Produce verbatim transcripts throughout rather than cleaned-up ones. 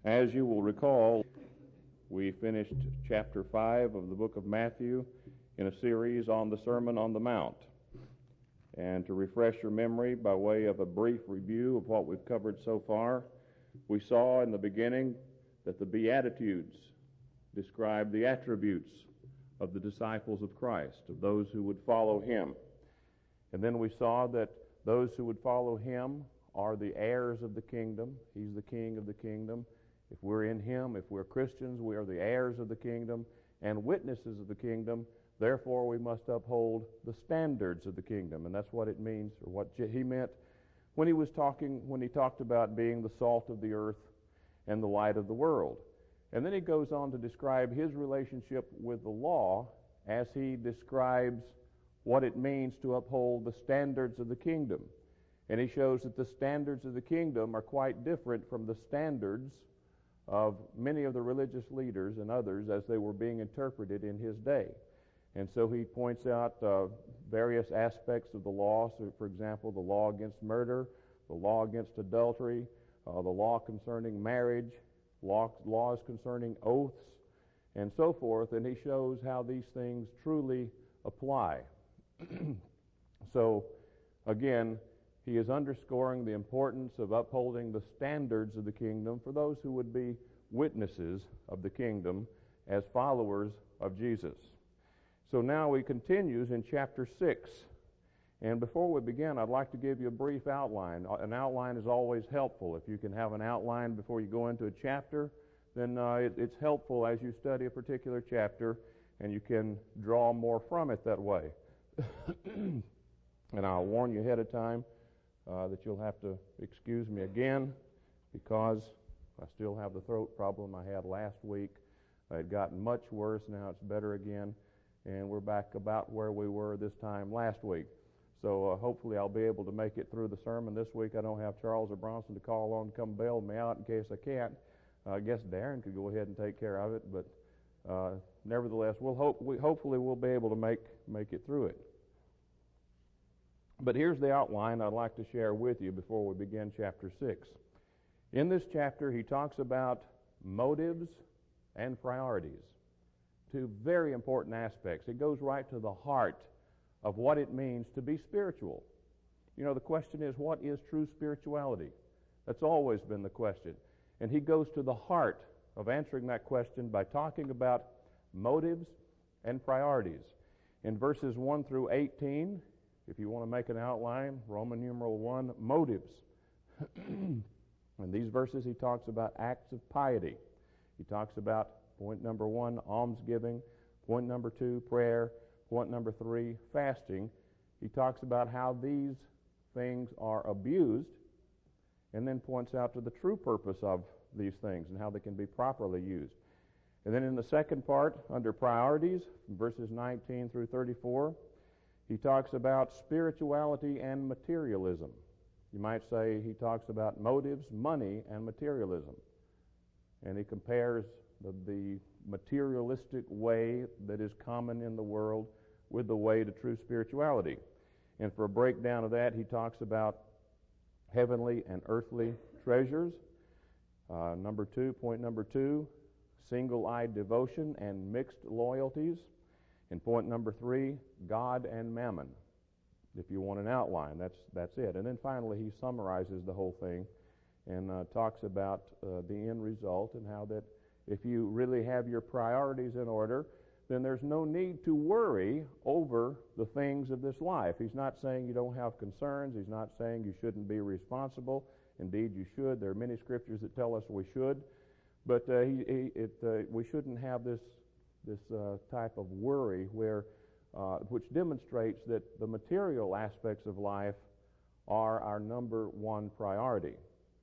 As you will recall, we finished chapter five of the book of Matthew in a series on the Sermon on the Mount. And to refresh your memory by way of a brief review of what we've covered so far, we saw in the beginning that the Beatitudes describe the attributes of the disciples of Christ, of those who would follow Him. And then we saw that those who would follow Him are the heirs of the kingdom. He's the King of the kingdom. If we're in Him, if we're Christians, we are the heirs of the kingdom and witnesses of the kingdom. Therefore, we must uphold the standards of the kingdom. And that's what it means, or what He meant when He was talking, when He talked about being the salt of the earth and the light of the world. And then He goes on to describe His relationship with the law as He describes what it means to uphold the standards of the kingdom. And He shows that the standards of the kingdom are quite different from the standards of many of the religious leaders and others as they were being interpreted in His day. And so He points out uh, various aspects of the law. So, for example, the law against murder, the law against adultery, uh, the law concerning marriage, law, laws concerning oaths, and so forth. And He shows how these things truly apply. So, again, He is underscoring the importance of upholding the standards of the kingdom for those who would be witnesses of the kingdom as followers of Jesus. So now He continues in chapter six. And before we begin, I'd like to give you a brief outline. An outline is always helpful. If you can have an outline before you go into a chapter, then uh, it, it's helpful as you study a particular chapter, and you can draw more from it that way. And I'll warn you ahead of time Uh, that you'll have to excuse me again because I still have the throat problem I had last week. It had gotten much worse. Now it's better again, and we're back about where we were this time last week. So uh, hopefully I'll be able to make it through the sermon this week. I don't have Charles or Bronson to call on to come bail me out in case I can't. Uh, I guess Darren could go ahead and take care of it, but uh, nevertheless, we'll hope we hopefully we'll be able to make make it through it. But here's the outline I'd like to share with you before we begin chapter six. In this chapter, he talks about motives and priorities. Two very important aspects. It goes right to the heart of what it means to be spiritual. You know, the question is, what is true spirituality? That's always been the question. And he goes to the heart of answering that question by talking about motives and priorities. In verses one through eighteen, if you want to make an outline, Roman numeral one, motives. In these verses, he talks about acts of piety. He talks about point number one, almsgiving. Point number two, prayer. Point number three, fasting. He talks about how these things are abused and then points out to the true purpose of these things and how they can be properly used. And then in the second part, under priorities, verses nineteen through thirty-four, he talks about spirituality and materialism. You might say he talks about motives, money, and materialism. And he compares the, the materialistic way that is common in the world with the way to true spirituality. And for a breakdown of that, he talks about heavenly and earthly treasures. Uh, number two, point number two, single-eyed devotion and mixed loyalties. And point number three, God and mammon. If you want an outline, that's that's it. And then finally, he summarizes the whole thing and uh, talks about uh, the end result and how that if you really have your priorities in order, then there's no need to worry over the things of this life. He's not saying you don't have concerns. He's not saying you shouldn't be responsible. Indeed, you should. There are many scriptures that tell us we should. But uh, he, he, it, uh, we shouldn't have this this uh, type of worry where, uh, which demonstrates that the material aspects of life are our number one priority.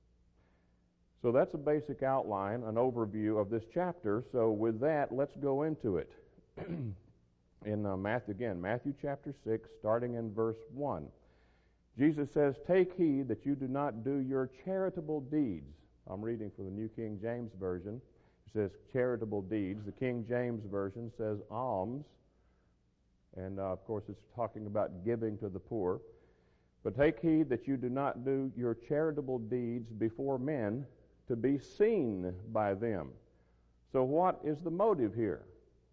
So that's a basic outline, an overview of this chapter. So with that, let's go into it. In uh, Matthew, again, Matthew chapter six, starting in verse one. Jesus says, "Take heed that you do not do your charitable deeds." I'm reading from the New King James Version. It says charitable deeds. The King James Version says alms. And, uh, of course, it's talking about giving to the poor. "But take heed that you do not do your charitable deeds before men to be seen by them. So what is the motive here?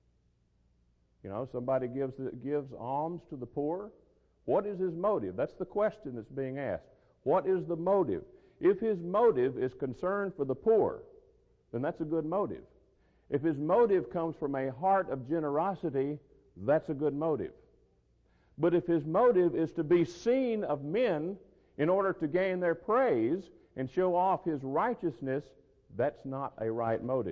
You know, somebody gives gives alms to the poor. What is his motive? That's the question that's being asked. What is the motive? If his motive is concern for the poor, then that's a good motive. If his motive comes from a heart of generosity, that's a good motive. But if his motive is to be seen of men in order to gain their praise and show off his righteousness, that's not a right motive.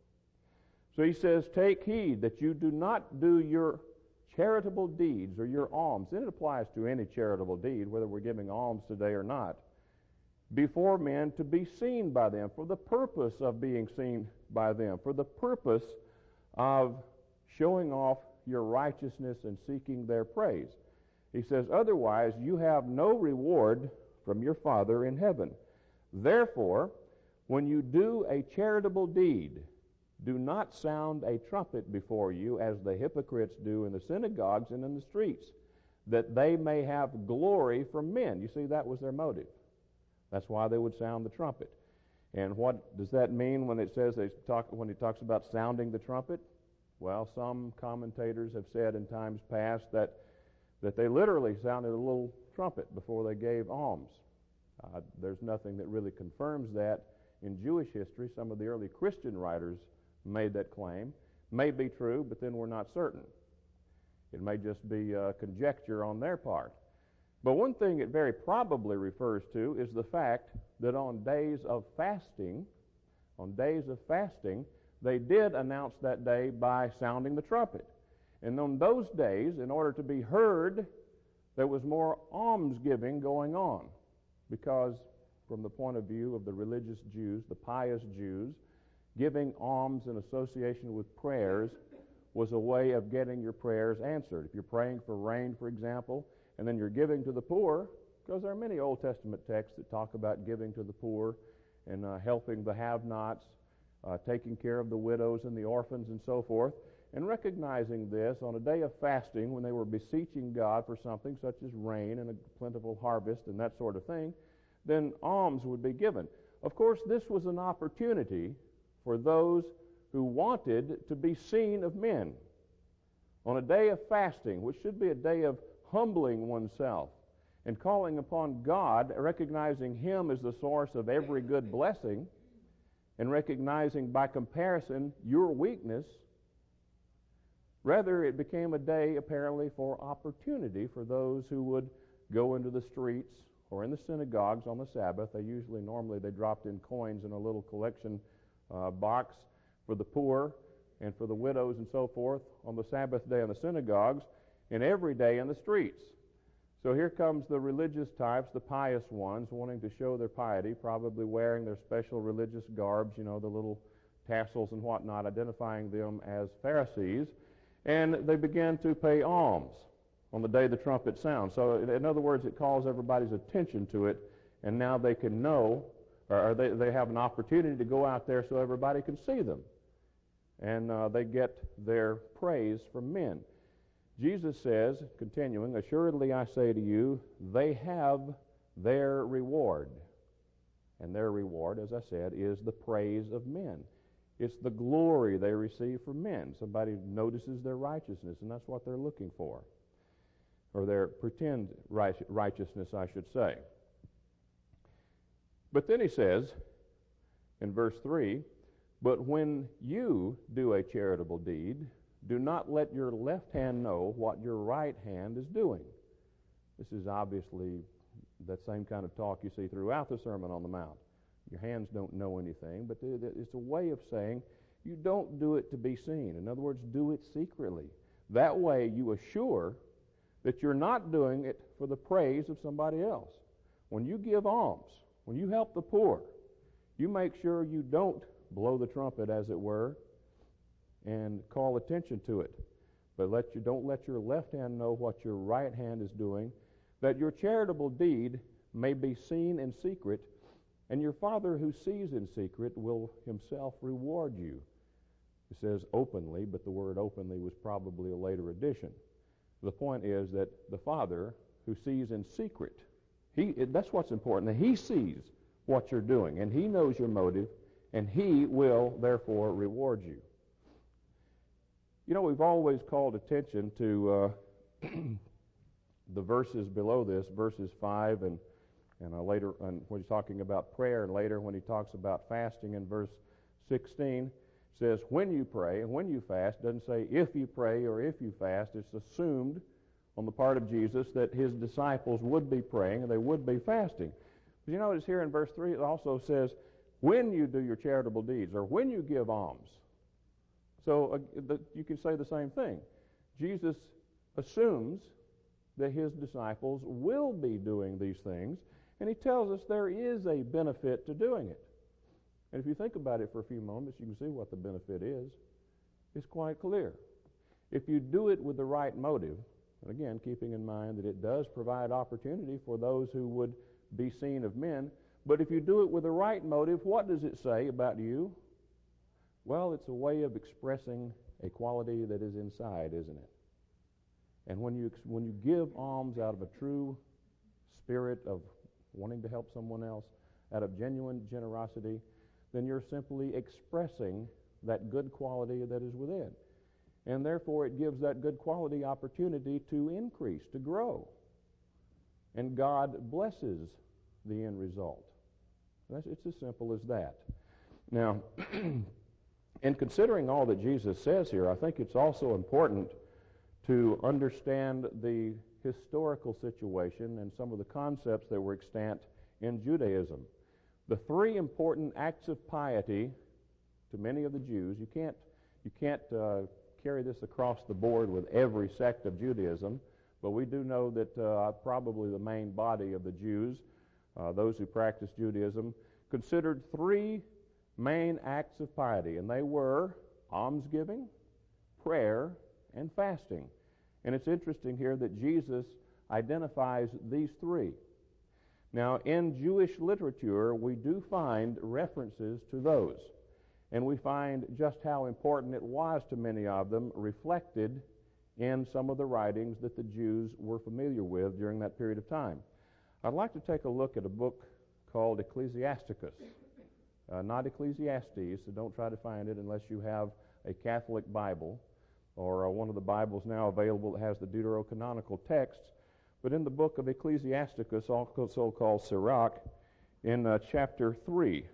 So he says, take heed that you do not do your charitable deeds or your alms, and it applies to any charitable deed, whether we're giving alms today or not, before men to be seen by them, for the purpose of being seen by them, for the purpose of showing off your righteousness and seeking their praise. He says, otherwise you have no reward from your Father in heaven. Therefore, when you do a charitable deed, do not sound a trumpet before you as the hypocrites do in the synagogues and in the streets, that they may have glory from men. You see, that was their motive. That's why they would sound the trumpet. And what does that mean when it says they talk when he talks about sounding the trumpet? Well, some commentators have said in times past that that they literally sounded a little trumpet before they gave alms. Uh, there's nothing that really confirms that in Jewish history. Some of the early Christian writers made that claim. May be true, but then we're not certain. It may just be uh, conjecture on their part. But one thing it very probably refers to is the fact that on days of fasting, on days of fasting, they did announce that day by sounding the trumpet. And on those days, in order to be heard, there was more almsgiving going on. Because from the point of view of the religious Jews, the pious Jews, giving alms in association with prayers was a way of getting your prayers answered. If you're praying for rain, for example, and then you're giving to the poor, because there are many Old Testament texts that talk about giving to the poor and uh, helping the have-nots, uh, taking care of the widows and the orphans and so forth, and recognizing this on a day of fasting when they were beseeching God for something such as rain and a plentiful harvest and that sort of thing, then alms would be given. Of course, this was an opportunity for those who wanted to be seen of men. On a day of fasting, which should be a day of humbling oneself and calling upon God, recognizing Him as the source of every good blessing, and recognizing by comparison your weakness, rather it became a day apparently for opportunity for those who would go into the streets or in the synagogues on the Sabbath. They usually, normally, they dropped in coins in a little collection uh, box for the poor and for the widows and so forth on the Sabbath day in the synagogues, and every day in the streets. So here comes the religious types, the pious ones, wanting to show their piety, probably wearing their special religious garbs, you know, the little tassels and whatnot, identifying them as Pharisees, and they begin to pay alms on the day the trumpet sounds. So in other words, it calls everybody's attention to it, and now they can know, or they, they have an opportunity to go out there so everybody can see them. And uh, they get their praise from men. Jesus says, continuing, assuredly I say to you, they have their reward. And their reward, as I said, is the praise of men. It's the glory they receive from men. Somebody notices their righteousness, and that's what they're looking for. Or their pretend righteousness, I should say. But then he says, in verse three, but when you do a charitable deed, do not let your left hand know what your right hand is doing. This is obviously that same kind of talk you see throughout the Sermon on the Mount. Your hands don't know anything, but it's a way of saying you don't do it to be seen. In other words, do it secretly. That way you assure that you're not doing it for the praise of somebody else. When you give alms, when you help the poor, you make sure you don't blow the trumpet, as it were, and call attention to it. But let you don't let your left hand know what your right hand is doing, that your charitable deed may be seen in secret, and your Father who sees in secret will himself reward you. It says openly, but the word openly was probably a later addition. The point is that the Father who sees in secret, he, that's what's important, that He sees what you're doing. And He knows your motive, and He will, therefore, reward you. You know, we've always called attention to uh, the verses below this, verses five and, and uh, later and when he's talking about prayer, and later when he talks about fasting in verse sixteen, says when you pray and when you fast. It doesn't say if you pray or if you fast. It's assumed on the part of Jesus that His disciples would be praying and they would be fasting. But you notice here in verse three it also says when you do your charitable deeds or when you give alms. So uh, the, you can say the same thing. Jesus assumes that His disciples will be doing these things, and He tells us there is a benefit to doing it. And if you think about it for a few moments, you can see what the benefit is. It's quite clear. If you do it with the right motive, and again, keeping in mind that it does provide opportunity for those who would be seen of men, but if you do it with the right motive, what does it say about you? Well, it's a way of expressing a quality that is inside, isn't it? And when you when you give alms out of a true spirit of wanting to help someone else, out of genuine generosity, then you're simply expressing that good quality that is within. And therefore it gives that good quality opportunity to increase, to grow. And God blesses the end result. That's, it's as simple as that. Now, in considering all that Jesus says here, I think it's also important to understand the historical situation and some of the concepts that were extant in Judaism. The three important acts of piety to many of the Jews, you can't, you can't uh, carry this across the board with every sect of Judaism, but we do know that uh, probably the main body of the Jews, uh, those who practiced Judaism, considered three main acts of piety, and they were almsgiving, prayer, and fasting. And it's interesting here that Jesus identifies these three. Now, in Jewish literature, we do find references to those, and we find just how important it was to many of them reflected in some of the writings that the Jews were familiar with during that period of time. I'd like to take a look at a book called Ecclesiasticus. Uh, not Ecclesiastes, so don't try to find it unless you have a Catholic Bible or uh, one of the Bibles now available that has the deuterocanonical texts. But in the book of Ecclesiasticus, also called Sirach, in uh, chapter three,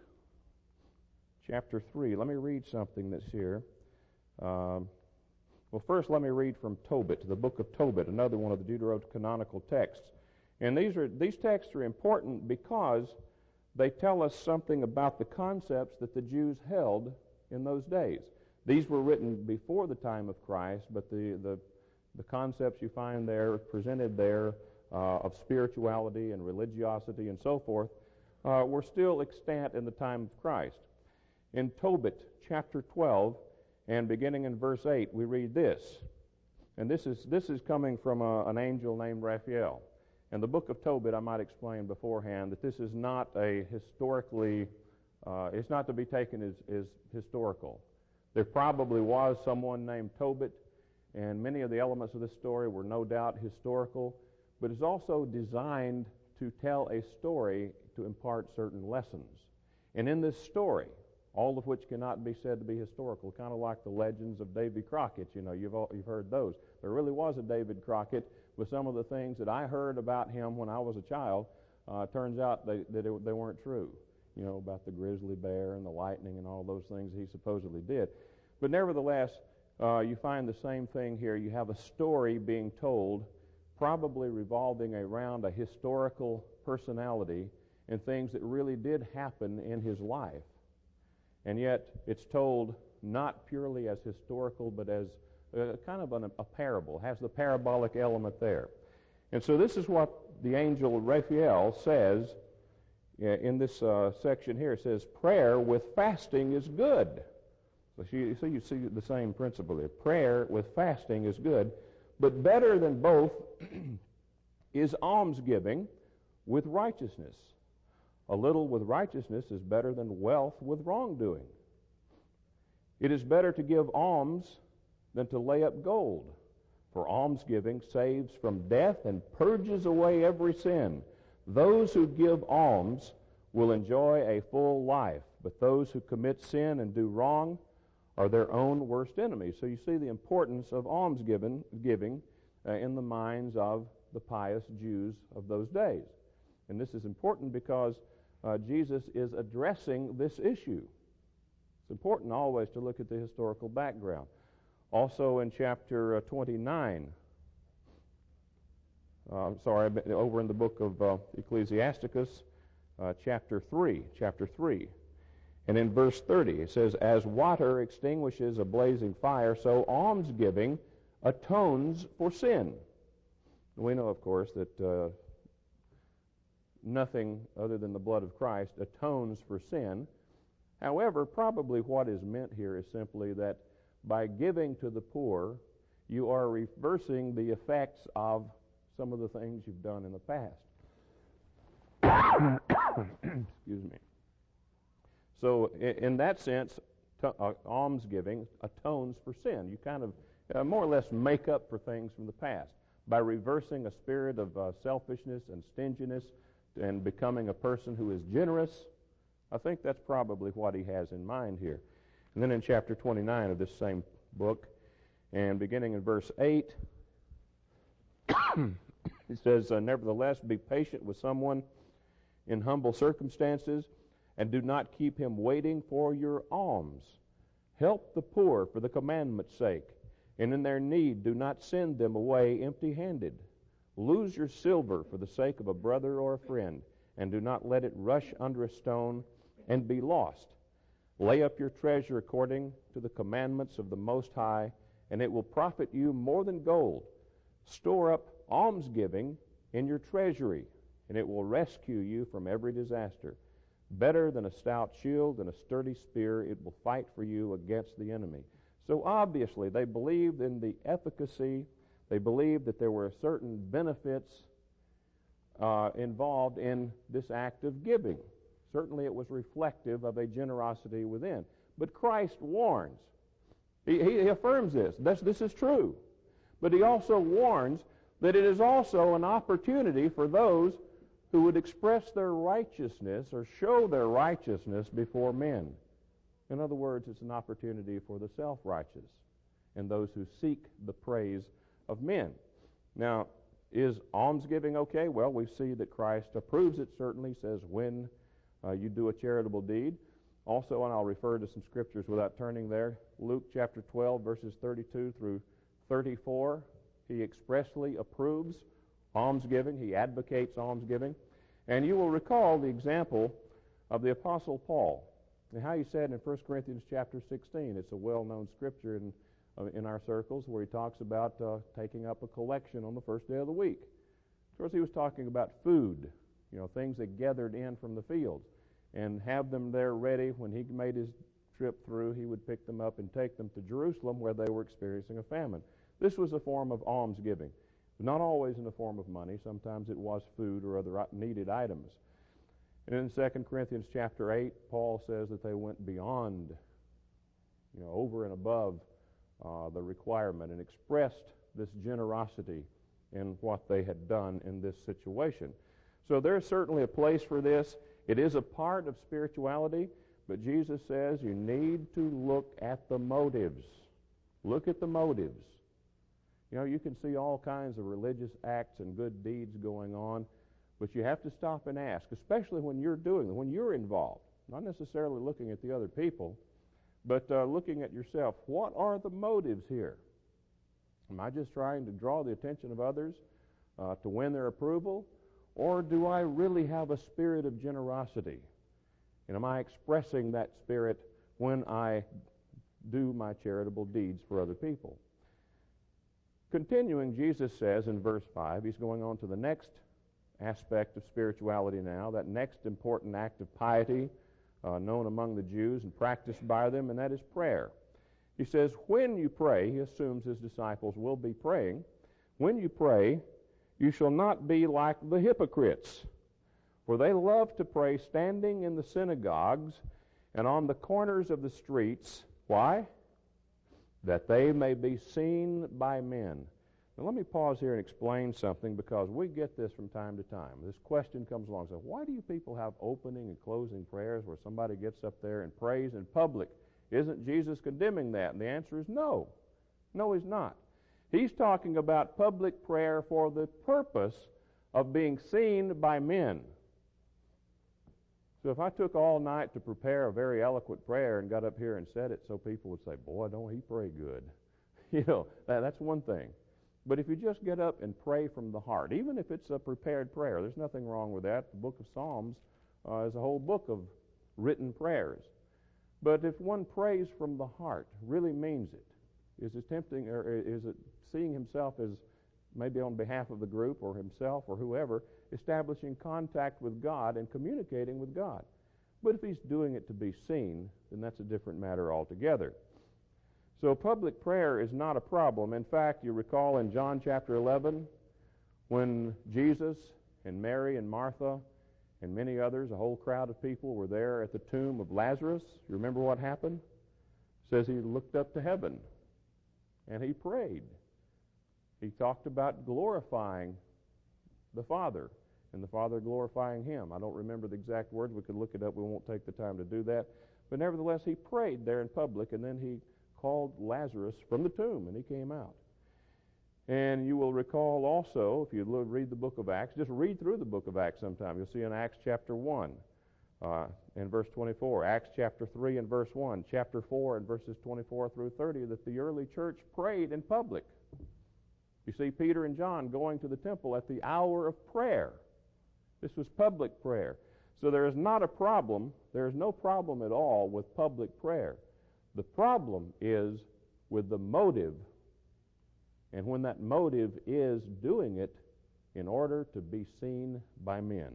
chapter three, let me read something that's here. Um, well, first let me read from Tobit, the book of Tobit, another one of the deuterocanonical texts. And these are these texts are important because they tell us something about the concepts that the Jews held in those days. These were written before the time of Christ, but the, the, the concepts you find there, presented there, uh, of spirituality and religiosity and so forth, uh, were still extant in the time of Christ. In Tobit, chapter twelve, and beginning in verse eight, we read this. And this is, this is coming from a, an angel named Raphael. And the book of Tobit, I might explain beforehand that this is not a historically, uh, it's not to be taken as, as historical. There probably was someone named Tobit, and many of the elements of this story were no doubt historical, but it's also designed to tell a story to impart certain lessons. And in this story, all of which cannot be said to be historical, kind of like the legends of Davy Crockett, you know, you've, all, you've heard those. There really was a David Crockett, with some of the things that I heard about him when I was a child, uh, turns out they, that it, they weren't true. You know, about the grizzly bear and the lightning and all those things he supposedly did. But nevertheless, uh, you find the same thing here. You have a story being told, probably revolving around a historical personality and things that really did happen in his life. And yet, it's told not purely as historical, but as Uh, kind of an, a parable, has the parabolic element there. And so this is what the angel Raphael says uh, in this uh, section here. It says, prayer with fasting is good. So you, so you see the same principle here. Prayer with fasting is good, but better than both is almsgiving with righteousness. A little with righteousness is better than wealth with wrongdoing. It is better to give alms than to lay up gold. For almsgiving saves from death and purges away every sin. Those who give alms will enjoy a full life, but those who commit sin and do wrong are their own worst enemies. So you see the importance of almsgiving giving, uh, in the minds of the pious Jews of those days. And this is important because uh, Jesus is addressing this issue. It's important always to look at the historical background. Also in chapter uh, twenty-nine, uh, I'm sorry, over in the book of uh, Ecclesiasticus, uh, chapter three, chapter three, and in verse thirty, it says, "As water extinguishes a blazing fire, so almsgiving atones for sin." We know, of course, that uh, nothing other than the blood of Christ atones for sin. However, probably what is meant here is simply that by giving to the poor, you are reversing the effects of some of the things you've done in the past. Excuse me. So in that sense, t- uh, almsgiving atones for sin. You kind of uh, more or less make up for things from the past by reversing a spirit of uh, selfishness and stinginess and becoming a person who is generous. I think that's probably what he has in mind here. And then in chapter twenty-nine of this same book, and beginning in verse eight, it says, uh, "Nevertheless, be patient with someone in humble circumstances, and do not keep him waiting for your alms. Help the poor for the commandment's sake, and in their need do not send them away empty-handed. Lose your silver for the sake of a brother or a friend, and do not let it rush under a stone and be lost. Lay up your treasure according to the commandments of the Most High, and it will profit you more than gold. Store up almsgiving in your treasury, and it will rescue you from every disaster. Better than a stout shield and a sturdy spear, it will fight for you against the enemy." So obviously they believed in the efficacy, they believed that there were certain benefits uh, involved in this act of giving. Certainly it was reflective of a generosity within. But Christ warns. He, he, he affirms this. This. This is true. But he also warns that it is also an opportunity for those who would express their righteousness or show their righteousness before men. In other words, it's an opportunity for the self-righteous and those who seek the praise of men. Now, is almsgiving okay? Well, we see that Christ approves it, certainly, says when uh, you do a charitable deed. Also, and I'll refer to some scriptures without turning there, Luke chapter twelve, verses thirty-two through thirty-four, he expressly approves almsgiving. He advocates almsgiving. And you will recall the example of the Apostle Paul and how he said in First Corinthians chapter sixteen, it's a well-known scripture in, uh, in our circles, where he talks about uh, taking up a collection on the first day of the week. Of course, he was talking about food, you know, things that gathered in from the fields, and have them there ready. When he made his trip through, he would pick them up and take them to Jerusalem, where they were experiencing a famine. This was a form of almsgiving. Not always in the form of money. Sometimes it was food or other needed items. And in Second Corinthians chapter eight, Paul says that they went beyond, you know, over and above uh, the requirement, and expressed this generosity in what they had done in this situation. So there's certainly a place for this. It is a part of spirituality, but Jesus says you need to look at the motives. Look at the motives. You know, you can see all kinds of religious acts and good deeds going on, but you have to stop and ask, especially when you're doing them, when you're involved. Not necessarily looking at the other people, but uh, looking at yourself. What are the motives here? Am I just trying to draw the attention of others uh, to win their approval? Or do I really have a spirit of generosity? And am I expressing that spirit when I do my charitable deeds for other people? Continuing, Jesus says in verse five, he's going on to the next aspect of spirituality now, that next important act of piety uh, known among the Jews and practiced by them, and that is prayer. He says, when you pray, he assumes his disciples will be praying, when you pray, you shall not be like the hypocrites, for they love to pray standing in the synagogues and on the corners of the streets. Why? That they may be seen by men. Now let me pause here and explain something, because we get this from time to time. This question comes along and says, why do you people have opening and closing prayers where somebody gets up there and prays in public? Isn't Jesus condemning that? And the answer is no. No, he's not. He's talking about public prayer for the purpose of being seen by men. So if I took all night to prepare a very eloquent prayer and got up here and said it so people would say, boy, don't he pray good. You know, that, that's one thing. But if you just get up and pray from the heart, even if it's a prepared prayer, there's nothing wrong with that. The book of Psalms uh, is a whole book of written prayers. But if one prays from the heart, really means it, is attempting, or is it seeing himself as maybe on behalf of the group or himself or whoever, establishing contact with God and communicating with God. But if he's doing it to be seen, then that's a different matter altogether. So public prayer is not a problem. In fact, you recall in John chapter eleven, when Jesus and Mary and Martha and many others, a whole crowd of people, were there at the tomb of Lazarus. You remember what happened? It says he looked up to heaven and he prayed. He talked about glorifying the Father and the Father glorifying him. I don't remember the exact words. We could look it up. We won't take the time to do that. But nevertheless, he prayed there in public, and then he called Lazarus from the tomb, and he came out. And you will recall also, if you read the book of Acts, just read through the book of Acts sometime. You'll see in Acts chapter one uh, and verse twenty-four, Acts chapter three and verse one, chapter four and verses twenty-four through thirty, that the early church prayed in public. You see Peter and John going to the temple at the hour of prayer. This was public prayer. So there is not a problem, there is no problem at all with public prayer. The problem is with the motive, and when that motive is doing it in order to be seen by men.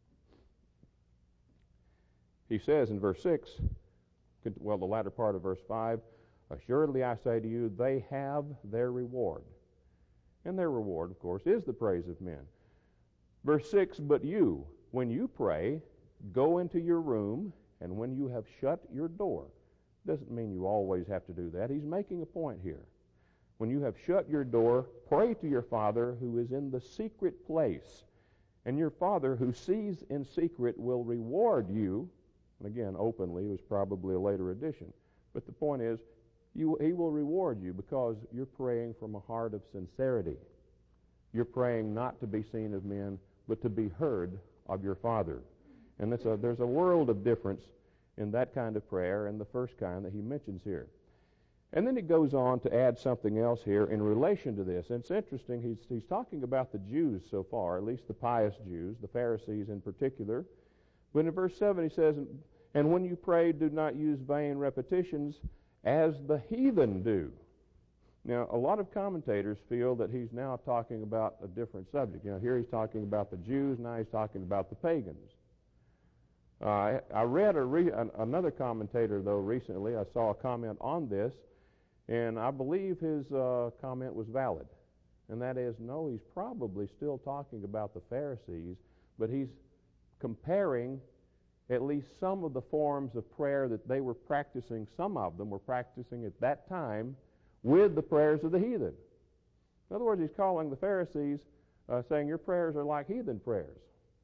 He says in verse six, well, the latter part of verse five, assuredly I say to you, they have their reward. And their reward, of course, is the praise of men. Verse six, but you, when you pray, go into your room, and when you have shut your door. Doesn't mean you always have to do that. He's making a point here. When you have shut your door, pray to your Father who is in the secret place. And your Father who sees in secret will reward you. And again, openly was probably a later addition. But the point is, you, he will reward you because you're praying from a heart of sincerity. You're praying not to be seen of men, but to be heard of your Father. And it's a, there's a world of difference in that kind of prayer and the first kind that he mentions here. And then he goes on to add something else here in relation to this. And it's interesting, he's, he's talking about the Jews so far, at least the pious Jews, the Pharisees in particular. But in verse seven he says, and when you pray, do not use vain repetitions as the heathen do. Now, a lot of commentators feel that he's now talking about a different subject. You know, here he's talking about the Jews, now he's talking about the pagans. Uh, I, I read a re- an, another commentator, though, recently. I saw a comment on this, and I believe his uh, comment was valid. And that is, no, he's probably still talking about the Pharisees, but he's comparing at least some of the forms of prayer that they were practicing, some of them were practicing at that time, with the prayers of the heathen. In other words, he's calling the Pharisees, uh, saying, your prayers are like heathen prayers.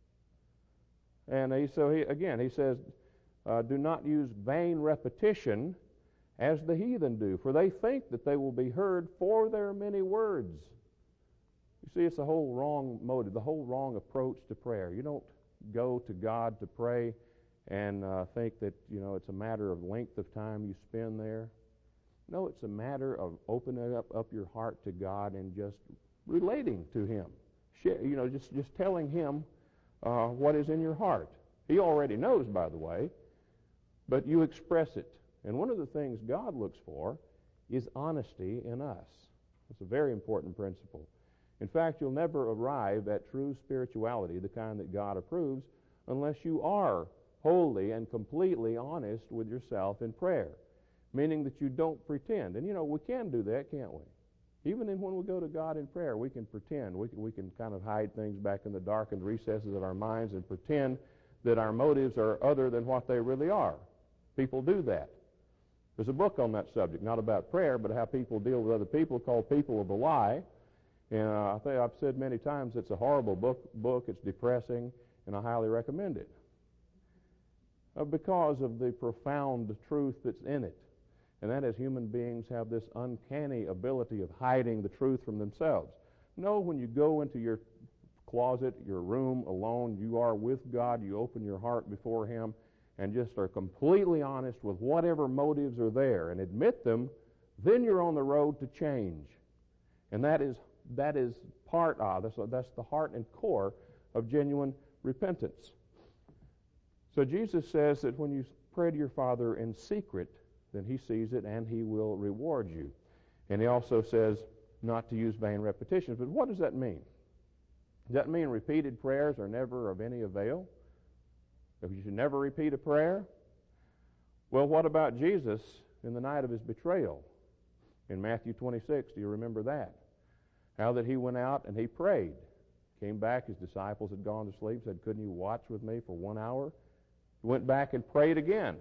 And he, so, he, again, he says, uh, do not use vain repetition as the heathen do, for they think that they will be heard for their many words. You see, it's a whole wrong motive, the whole wrong approach to prayer. You don't go to God to pray and uh, think that, you know, it's a matter of length of time you spend there. No, it's a matter of opening up, up your heart to God and just relating to him. Share, you know, just, just telling him uh, what is in your heart. He already knows, by the way, but you express it. And one of the things God looks for is honesty in us. It's a very important principle. In fact, you'll never arrive at true spirituality, the kind that God approves, unless you are wholly and completely honest with yourself in prayer, meaning that you don't pretend. And, you know, we can do that, can't we? Even in when we go to God in prayer, we can pretend. We can, we can kind of hide things back in the darkened recesses of our minds and pretend that our motives are other than what they really are. People do that. There's a book on that subject, not about prayer, but how people deal with other people, called People of the Lie. And uh, I think I've said many times it's a horrible book, book, it's depressing, and I highly recommend it. Uh, because of the profound truth that's in it. And that is, human beings have this uncanny ability of hiding the truth from themselves. No, when you go into your closet, your room alone, you are with God, you open your heart before Him, and just are completely honest with whatever motives are there and admit them, then you're on the road to change. And that is that is part of, that's, that's the heart and core of genuine repentance. So Jesus says that when you pray to your Father in secret, then He sees it and He will reward you. And He also says not to use vain repetitions. But what does that mean? Does that mean repeated prayers are never of any avail? If you should never repeat a prayer? Well, what about Jesus in the night of His betrayal? In Matthew twenty-six, do you remember that? How that He went out and He prayed. Came back, His disciples had gone to sleep, said, couldn't you watch with me for one hour? He went back and prayed again.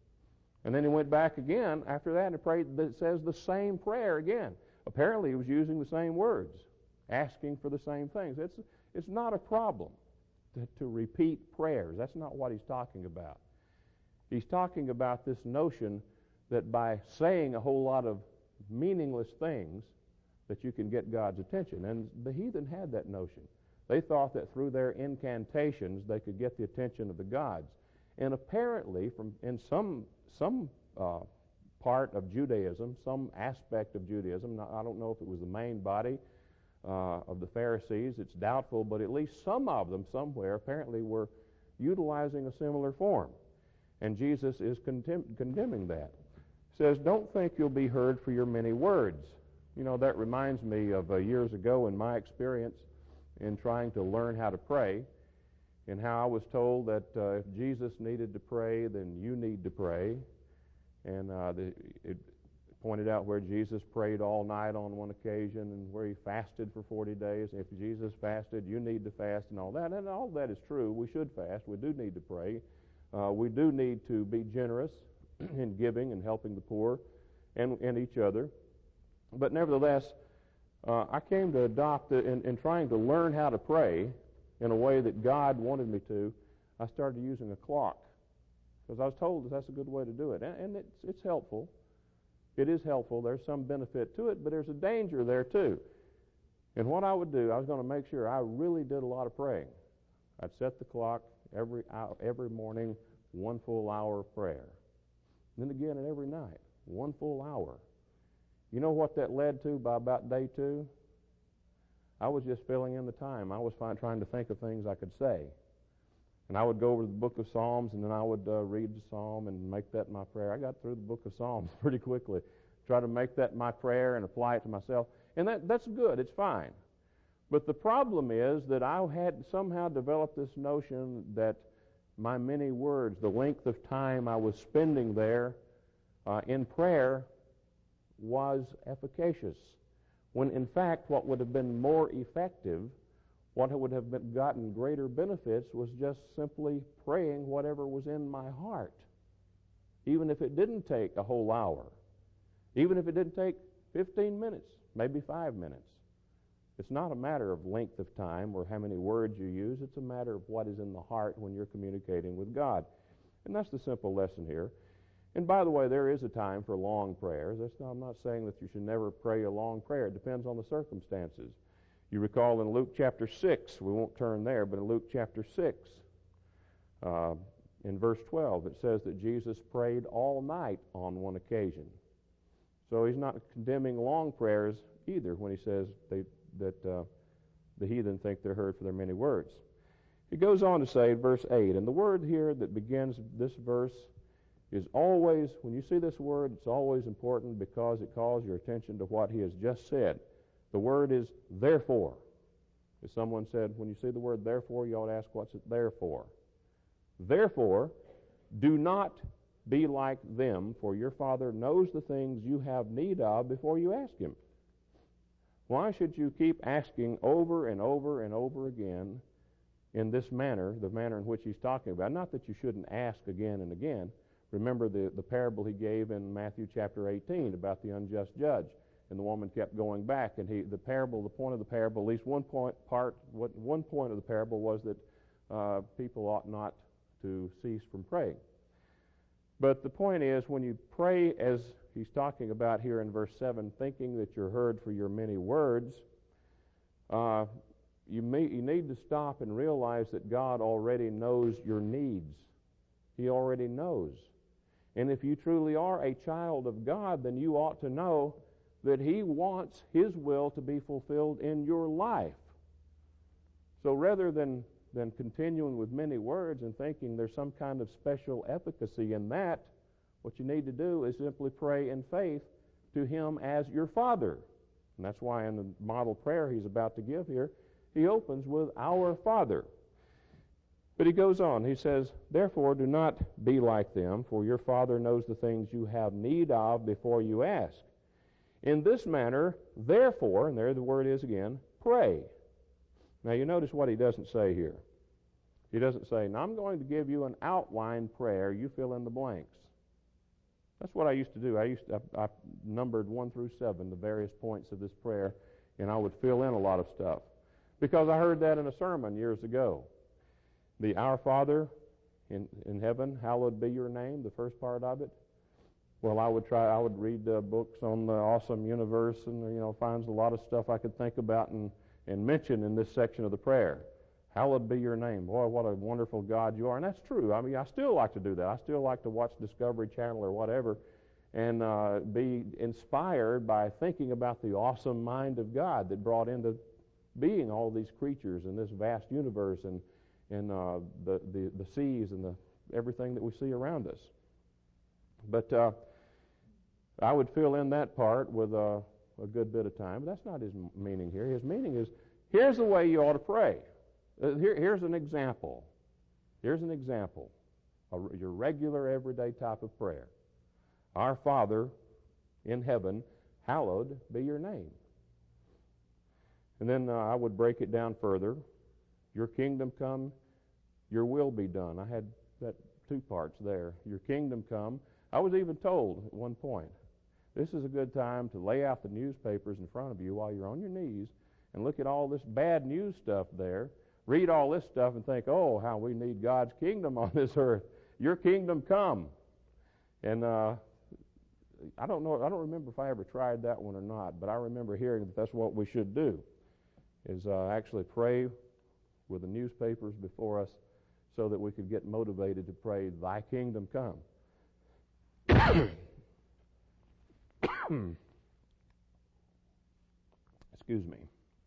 And then He went back again after that and prayed, it says the same prayer again. Apparently He was using the same words, asking for the same things. It's, it's not a problem to, to repeat prayers. That's not what He's talking about. He's talking about this notion that by saying a whole lot of meaningless things that you can get God's attention. And the heathen had that notion. They thought that through their incantations they could get the attention of the gods. And apparently, from in some some uh, part of Judaism, some aspect of Judaism, not, I don't know if it was the main body uh, of the Pharisees, it's doubtful, but at least some of them somewhere apparently were utilizing a similar form. And Jesus is condemn, condemning that. He says, don't think you'll be heard for your many words. You know, that reminds me of uh, years ago in my experience in trying to learn how to pray, and how I was told that uh, if Jesus needed to pray, then you need to pray. And uh, the, it pointed out where Jesus prayed all night on one occasion and where He fasted for forty days. If Jesus fasted, you need to fast and all that. And all that is true. We should fast. We do need to pray. Uh, we do need to be generous in giving and helping the poor and, and each other. But nevertheless, uh, I came to adopt, it in, in trying to learn how to pray in a way that God wanted me to, I started using a clock. Because I was told that that's a good way to do it. And, and it's, it's helpful. It is helpful. There's some benefit to it, but there's a danger there too. And what I would do, I was going to make sure I really did a lot of praying. I'd set the clock every hour, every morning, one full hour of prayer. And then again, and every night, one full hour. You know what that led to by about day two? I was just filling in the time. I was fine, trying to think of things I could say. And I would go over the book of Psalms, and then I would uh, read the psalm and make that my prayer. I got through the book of Psalms pretty quickly. Try to make that my prayer and apply it to myself. And that, that's good. It's fine. But the problem is that I had somehow developed this notion that my many words, the length of time I was spending there uh, in prayer, was efficacious. When in fact what would have been more effective, what would have been gotten greater benefits, was just simply praying whatever was in my heart. Even if it didn't take a whole hour. Even if it didn't take fifteen minutes, maybe five minutes. It's not a matter of length of time or how many words you use. It's a matter of what is in the heart when you're communicating with God. And that's the simple lesson here. And by the way, there is a time for long prayers. That's not, I'm not saying that you should never pray a long prayer. It depends on the circumstances. You recall in Luke chapter six, we won't turn there, but in Luke chapter six, uh, in verse twelve, it says that Jesus prayed all night on one occasion. So He's not condemning long prayers either when He says they, that uh, the heathen think they're heard for their many words. He goes on to say in verse eight, and the word here that begins this verse is always, when you see this word, it's always important because it calls your attention to what He has just said. The word is therefore. As someone said, when you see the word therefore, you ought to ask, what's it there for? Therefore, do not be like them, for your Father knows the things you have need of before you ask Him. Why should you keep asking over and over and over again in this manner, the manner in which He's talking about? Not that you shouldn't ask again and again. Remember the, the parable He gave in Matthew chapter eighteen about the unjust judge. And the woman kept going back. And he, the parable, the point of the parable, at least one point part, what, one point of the parable was that uh, people ought not to cease from praying. But the point is, when you pray, as he's talking about here in verse seven, thinking that you're heard for your many words, uh, you, may, you need to stop and realize that God already knows your needs. He already knows. And if you truly are a child of God, then you ought to know that He wants His will to be fulfilled in your life. So rather than than continuing with many words and thinking there's some kind of special efficacy in that, what you need to do is simply pray in faith to Him as your Father. And that's why in the model prayer he's about to give here, he opens with our Father. But he goes on, he says, therefore do not be like them, for your Father knows the things you have need of before you ask. In this manner, therefore, and there the word is again, pray. Now you notice what he doesn't say here. He doesn't say, now I'm going to give you an outline prayer, you fill in the blanks. That's what I used to do. I used to, I, I numbered one through seven, the various points of this prayer, and I would fill in a lot of stuff. Because I heard that in a sermon years ago. The Our Father in, in heaven, hallowed be your name, the first part of it. Well, I would try, I would read uh, books on the awesome universe and, you know, finds a lot of stuff I could think about and and mention in this section of the prayer. Hallowed be your name. Boy, what a wonderful God you are. And that's true. I mean, I still like to do that. I still like to watch Discovery Channel or whatever and uh, be inspired by thinking about the awesome mind of God that brought into being all these creatures in this vast universe and, and uh, the, the, the seas and the, everything that we see around us. But uh, I would fill in that part with a... Uh, a good bit of time, but that's not his m- meaning here. His meaning is, here's the way you ought to pray. Uh, here, here's an example. Here's an example. A, your regular, everyday type of prayer. Our Father in heaven, hallowed be your name. And then uh, I would break it down further. Your kingdom come, your will be done. I had that two parts there. Your kingdom come. I was even told at one point, this is a good time to lay out the newspapers in front of you while you're on your knees and look at all this bad news stuff there. Read all this stuff and think, oh, how we need God's kingdom on this earth. Your kingdom come. And uh, I don't know, I don't remember if I ever tried that one or not, but I remember hearing that that's what we should do, is uh, actually pray with the newspapers before us so that we could get motivated to pray, thy kingdom come. Excuse me.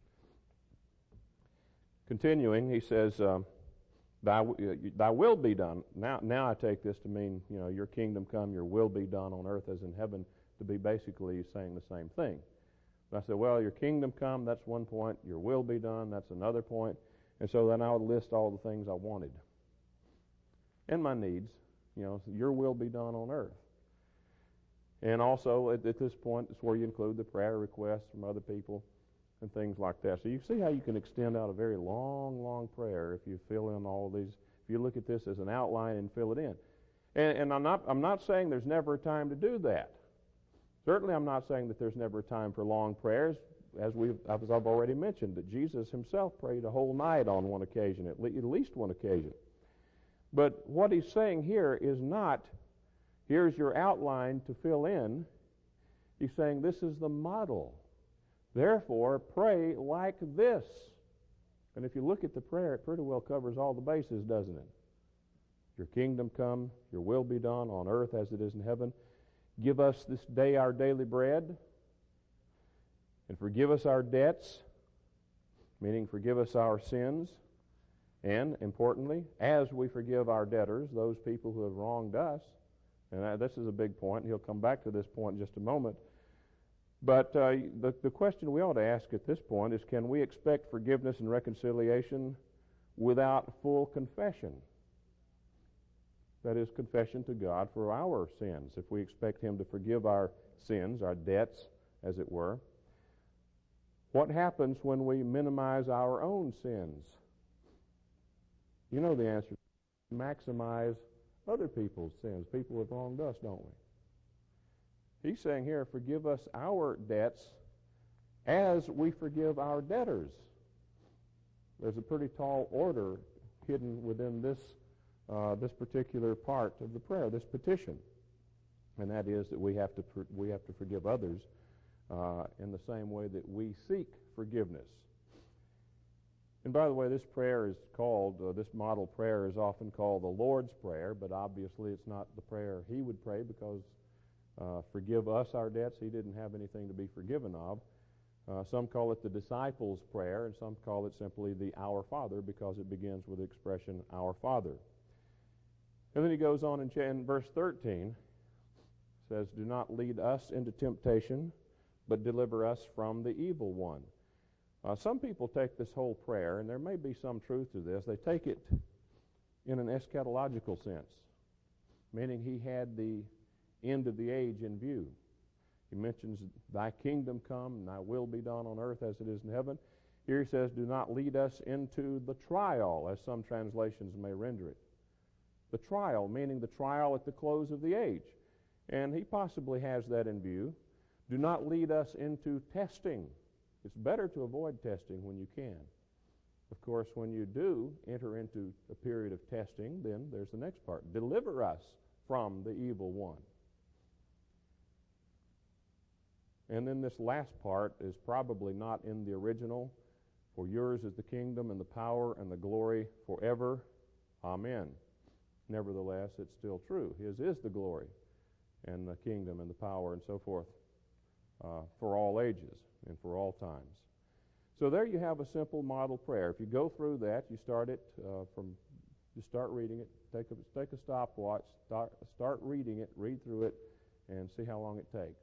Continuing, he says, um, thy, uh, thy will be done. Now, now I take this to mean, you know, your kingdom come, your will be done on earth as in heaven, to be basically saying the same thing. But I said, well, your kingdom come, that's one point. Your will be done, that's another point. And so then I would list all the things I wanted. And my needs. You know, your will be done on earth. And also, at, at this point, it's where you include the prayer requests from other people and things like that. So you see how you can extend out a very long, long prayer if you fill in all these, if you look at this as an outline and fill it in. And, and I'm not, I'm not saying there's never a time to do that. Certainly I'm not saying that there's never a time for long prayers, as, we've, as I've already mentioned, that Jesus himself prayed a whole night on one occasion, at, le- at least one occasion. But what he's saying here is not, here's your outline to fill in. He's saying this is the model. Therefore, pray like this. And if you look at the prayer, it pretty well covers all the bases, doesn't it? Your kingdom come, your will be done on earth as it is in heaven. Give us this day our daily bread, and forgive us our debts, meaning forgive us our sins, and, importantly, as we forgive our debtors, those people who have wronged us. And this is a big point, and he'll come back to this point in just a moment. But uh, the, the question we ought to ask at this point is, can we expect forgiveness and reconciliation without full confession? That is, confession to God for our sins. If we expect him to forgive our sins, our debts, as it were, what happens when we minimize our own sins? You know the answer. We maximize other people's sins. People have wronged us, don't we? He's saying here, forgive us our debts as we forgive our debtors. There's a pretty tall order hidden within this, uh, this particular part of the prayer, this petition. And that is that we have to, we have to forgive others uh, in the same way that we seek forgiveness. And by the way, this prayer is called, uh, this model prayer is often called the Lord's Prayer, but obviously it's not the prayer he would pray because uh, forgive us our debts. He didn't have anything to be forgiven of. Uh, some call it the disciples' prayer, and some call it simply the Our Father because it begins with the expression, Our Father. And then he goes on in, in verse thirteen, says, do not lead us into temptation, but deliver us from the evil one. Uh, some people take this whole prayer, and there may be some truth to this, they take it in an eschatological sense, meaning he had the end of the age in view. He mentions, thy kingdom come, and thy will be done on earth as it is in heaven. Here he says, do not lead us into the trial, as some translations may render it. The trial, meaning the trial at the close of the age. And he possibly has that in view. Do not lead us into testing. It's better to avoid testing when you can. Of course, when you do enter into a period of testing, then there's the next part. Deliver us from the evil one. And then this last part is probably not in the original. For yours is the kingdom and the power and the glory forever. Amen. Nevertheless, it's still true. His is the glory and the kingdom and the power and so forth uh, for all ages and for all times. So there you have a simple model prayer. If you go through that, you start it uh, from, you start reading it, take a, take a stopwatch, start, start reading it, read through it, and see how long it takes.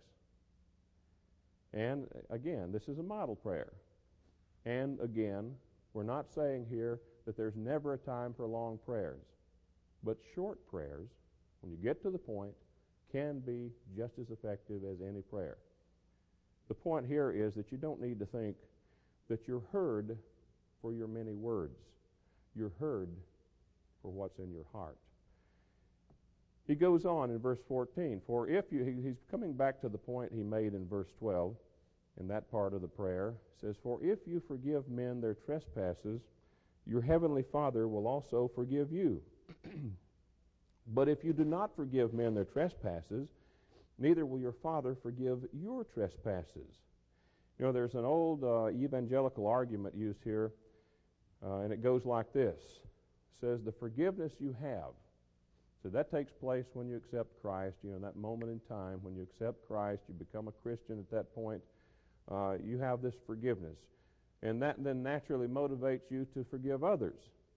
And again, this is a model prayer. And again, we're not saying here that there's never a time for long prayers. But short prayers, when you get to the point, can be just as effective as any prayer. The point here is that you don't need to think that you're heard for your many words. You're heard for what's in your heart. He goes on in verse fourteen, for if you, he, he's coming back to the point he made in verse twelve, in that part of the prayer, says, for if you forgive men their trespasses, your heavenly Father will also forgive you. But if you do not forgive men their trespasses, neither will your Father forgive your trespasses. You know, there's an old uh, evangelical argument used here, uh, and it goes like this. It says, the forgiveness you have, so that takes place when you accept Christ, you know, in that moment in time, when you accept Christ, you become a Christian at that point, uh, you have this forgiveness. And that then naturally motivates you to forgive others.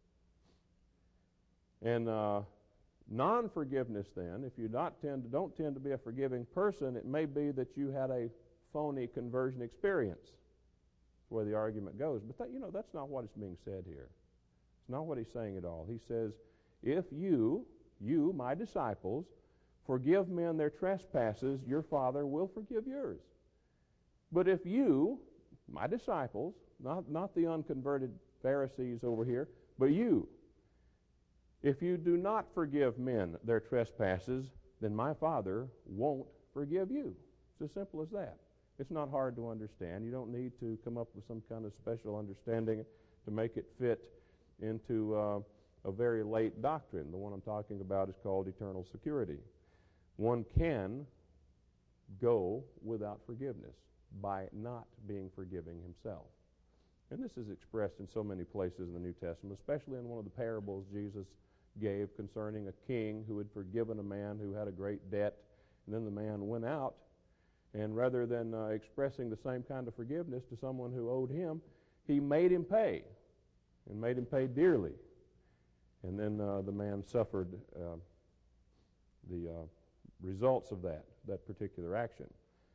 And uh, non-forgiveness then, if you not tend to, don't tend to be a forgiving person, it may be that you had a phony conversion experience. That's where the argument goes. But that, you know, that's not what is being said here. It's not what he's saying at all. He says, if you, you, my disciples, forgive men their trespasses, your Father will forgive yours. But if you, my disciples, not, not the unconverted Pharisees over here, but you, if you do not forgive men their trespasses, then my Father won't forgive you. It's as simple as that. It's not hard to understand. You don't need to come up with some kind of special understanding to make it fit into uh, a very late doctrine. The one I'm talking about is called eternal security. One can go without forgiveness by not being forgiving himself. And this is expressed in so many places in the New Testament, especially in one of the parables Jesus gave concerning a king who had forgiven a man who had a great debt, and then the man went out, and rather than uh, expressing the same kind of forgiveness to someone who owed him, he made him pay, and made him pay dearly. And then uh, the man suffered uh, the uh, results of that, that particular action.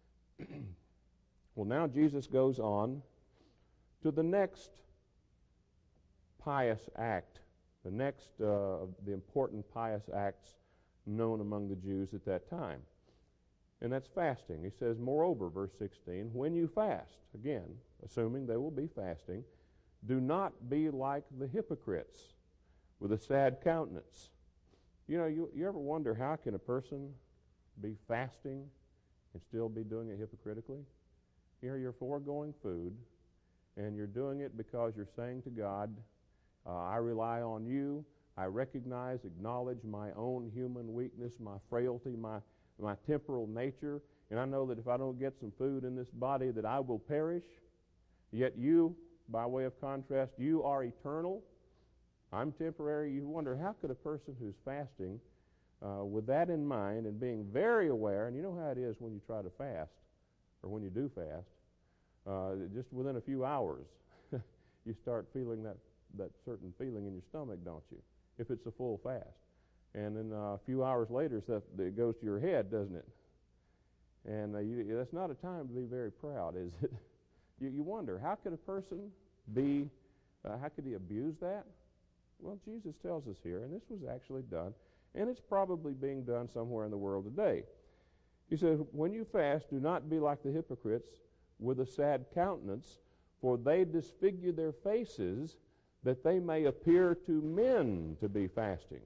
Well, now Jesus goes on to the next pious act, the next uh, of the important pious acts known among the Jews at that time. And that's fasting. He says, moreover, verse sixteen, when you fast, again, assuming they will be fasting, do not be like the hypocrites with a sad countenance. You know, you, you ever wonder how can a person be fasting and still be doing it hypocritically? Here you're foregoing food, and you're doing it because you're saying to God, uh, I rely on you. I recognize, acknowledge my own human weakness, my frailty, my, my temporal nature, and I know that if I don't get some food in this body that I will perish. Yet you, by way of contrast, you are eternal. I'm temporary. You wonder, how could a person who's fasting uh, with that in mind and being very aware, and you know how it is when you try to fast, or when you do fast, uh, just within a few hours, you start feeling that, that certain feeling in your stomach, don't you, if it's a full fast. And then uh, a few hours later, stuff, it goes to your head, doesn't it? And uh, you, that's not a time to be very proud, is it? you, you wonder, how could a person be, uh, how could he abuse that? Well, Jesus tells us here, and this was actually done, and it's probably being done somewhere in the world today. He says, when you fast, do not be like the hypocrites with a sad countenance, for they disfigure their faces, that they may appear to men to be fasting.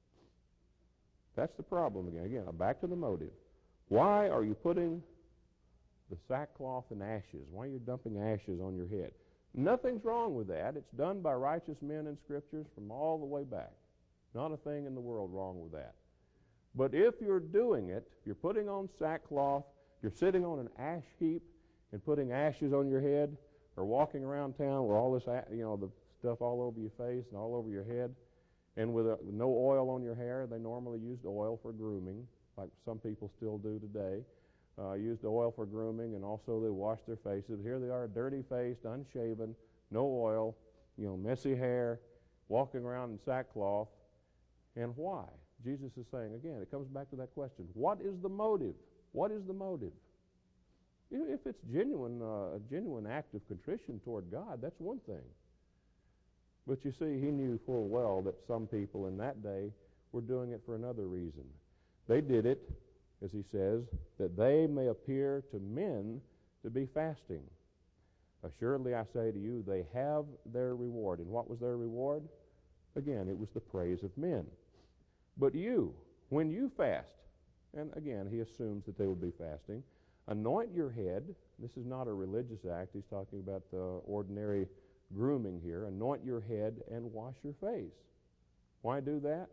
That's the problem again. Again, back to the motive. Why are you putting the sackcloth and ashes? Why are you dumping ashes on your head? Nothing's wrong with that. It's done by righteous men in Scriptures from all the way back. Not a thing in the world wrong with that. But if you're doing it, you're putting on sackcloth, you're sitting on an ash heap and putting ashes on your head, or walking around town with all this, you know, the stuff all over your face and all over your head, and with a, no oil on your hair. They normally used oil for grooming, like some people still do today. Uh, used oil for grooming, and also they washed their faces. Here they are, dirty-faced, unshaven, no oil, you know, messy hair, walking around in sackcloth. And why? Jesus is saying, again, it comes back to that question. What is the motive? What is the motive? If it's genuine, uh, a genuine act of contrition toward God, that's one thing. But you see, he knew full well that some people in that day were doing it for another reason. They did it, as he says, that they may appear to men to be fasting. Assuredly, I say to you, they have their reward. And what was their reward? Again, it was the praise of men. But you, when you fast, and again, he assumes that they will be fasting, anoint your head. This is not a religious act. He's talking about the ordinary grooming here. Anoint your head and wash your face. Why do that?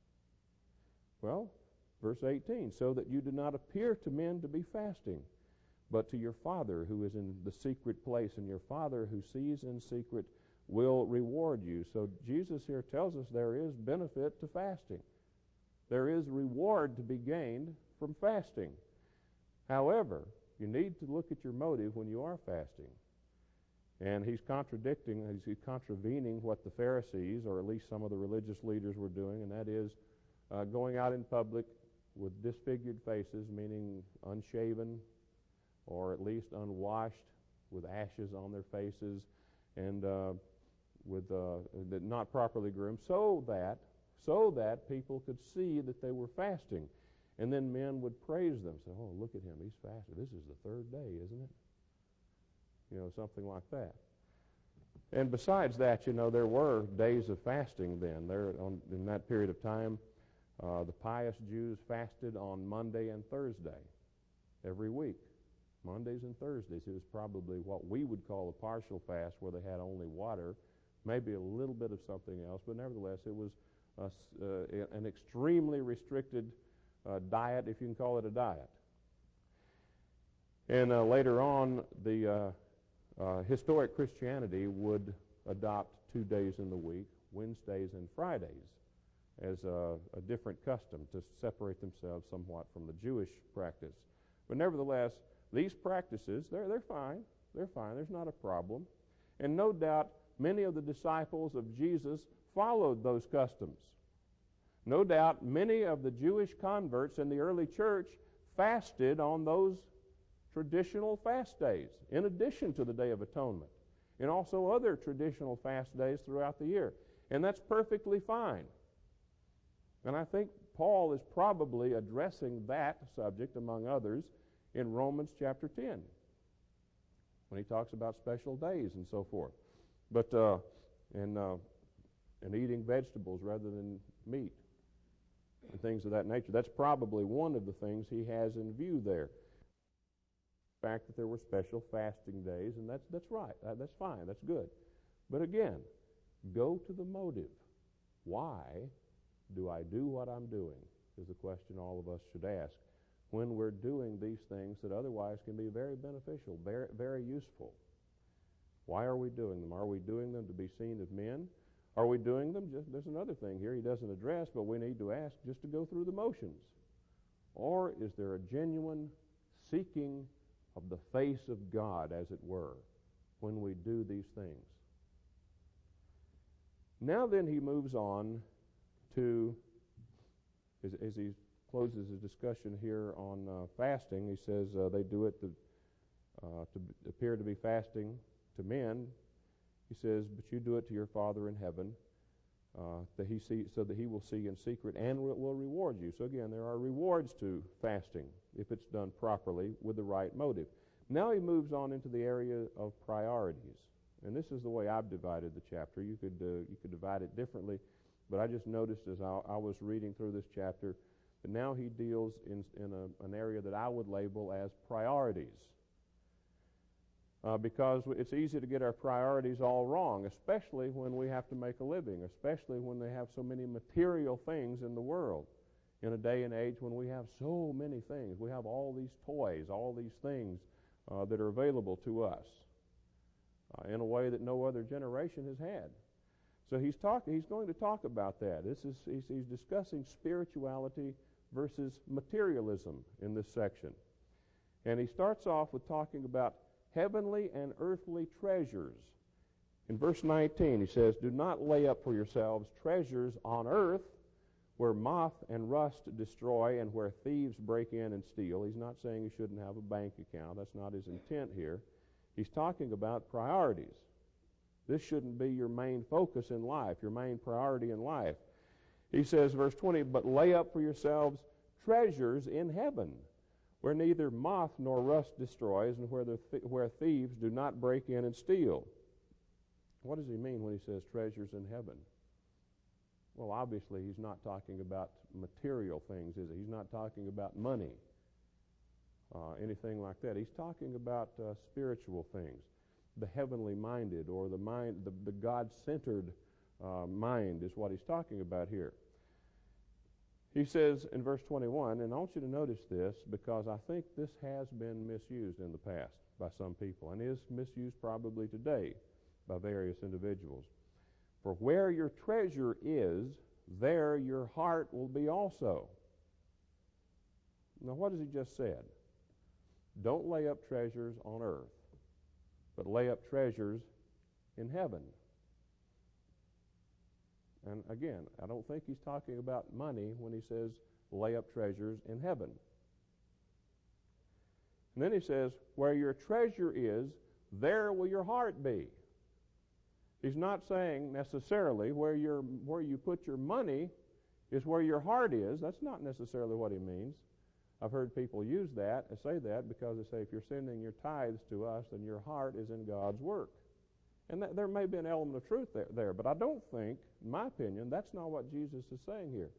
Well, verse eighteen, so that you do not appear to men to be fasting, but to your Father who is in the secret place, and your Father who sees in secret will reward you. So Jesus here tells us there is benefit to fasting. There is reward to be gained from fasting. However, you need to look at your motive when you are fasting. And he's contradicting, he's contravening what the Pharisees, or at least some of the religious leaders, were doing, and that is uh, going out in public with disfigured faces, meaning unshaven or at least unwashed, with ashes on their faces, and uh, with uh, not properly groomed, so that so that people could see that they were fasting. And then men would praise them, say, oh, look at him, he's fasting. This is the third day, isn't it? You know, something like that. And besides that, you know, there were days of fasting then. There, on, in that period of time, uh, the pious Jews fasted on Monday and Thursday every week. Mondays and Thursdays. It was probably what we would call a partial fast, where they had only water, maybe a little bit of something else, but nevertheless it was a, uh, an extremely restricted uh, diet, if you can call it a diet. And uh, later on, the uh, uh, historic Christianity would adopt two days in the week, Wednesdays and Fridays, as a, a different custom to separate themselves somewhat from the Jewish practice. But nevertheless, these practices, they're, they're fine. They're fine. There's not a problem. And no doubt, many of the disciples of Jesus followed those customs. No doubt, many of the Jewish converts in the early church fasted on those traditional fast days, in addition to the Day of Atonement, and also other traditional fast days throughout the year. And that's perfectly fine. And I think Paul is probably addressing that subject, among others, in Romans chapter ten, when he talks about special days and so forth. But, uh, and, uh, and eating vegetables rather than meat, and things of that nature. That's probably one of the things he has in view there. fact that there were special fasting days, and that's, that's right. That, that's fine. That's good. But again, go to the motive. Why do I do what I'm doing is the question all of us should ask when we're doing these things that otherwise can be very beneficial, very, very useful. Why are we doing them? Are we doing them to be seen of men? Are we doing them just, there's another thing here he doesn't address, but we need to ask just to go through the motions. Or is there a genuine seeking of the face of God, as it were, when we do these things? Now then he moves on to, as, as he closes his discussion here on uh, fasting, he says uh, they do it to, uh, to b- appear to be fasting to men. He says, but you do it to your Father in heaven, uh, that he see, so that he will see in secret and will, will reward you. So again, there are rewards to fasting if it's done properly with the right motive. Now he moves on into the area of priorities. And this is the way I've divided the chapter. You could uh, you could divide it differently, but I just noticed as I, I was reading through this chapter that now he deals in, in a, an area that I would label as priorities. Uh, because it's easy to get our priorities all wrong, especially when we have to make a living, especially when they have so many material things in the world. In a day and age when we have so many things, we have all these toys, all these things uh, that are available to us uh, in a way that no other generation has had. So he's talking. He's going to talk about that. This is he's, he's discussing spirituality versus materialism in this section, and he starts off with talking about heavenly and earthly treasures. In verse nineteen, he says, do not lay up for yourselves treasures on earth where moth and rust destroy and where thieves break in and steal. He's not saying you shouldn't have a bank account. That's not his intent here. He's talking about priorities. This shouldn't be your main focus in life, your main priority in life. He says, verse twenty, but lay up for yourselves treasures in heaven, where neither moth nor rust destroys, and where, the th- where thieves do not break in and steal. What does he mean when he says treasures in heaven? Well, obviously he's not talking about material things, is he? He's not talking about money, uh, anything like that. He's talking about uh, spiritual things, the heavenly minded, or the mind, the, the God-centered uh, mind is what he's talking about here. He says in verse twenty-one, and I want you to notice this because I think this has been misused in the past by some people and is misused probably today by various individuals. For where your treasure is, there your heart will be also. Now what has he just said? Don't lay up treasures on earth, but lay up treasures in heaven. And again, I don't think he's talking about money when he says lay up treasures in heaven. And then he says, where your treasure is, there will your heart be. He's not saying necessarily where your where you put your money is where your heart is. That's not necessarily what he means. I've heard people use that and say that because they say if you're sending your tithes to us, then your heart is in God's work. And that, there may be an element of truth there, there, but I don't think, in my opinion, that's not what Jesus is saying here.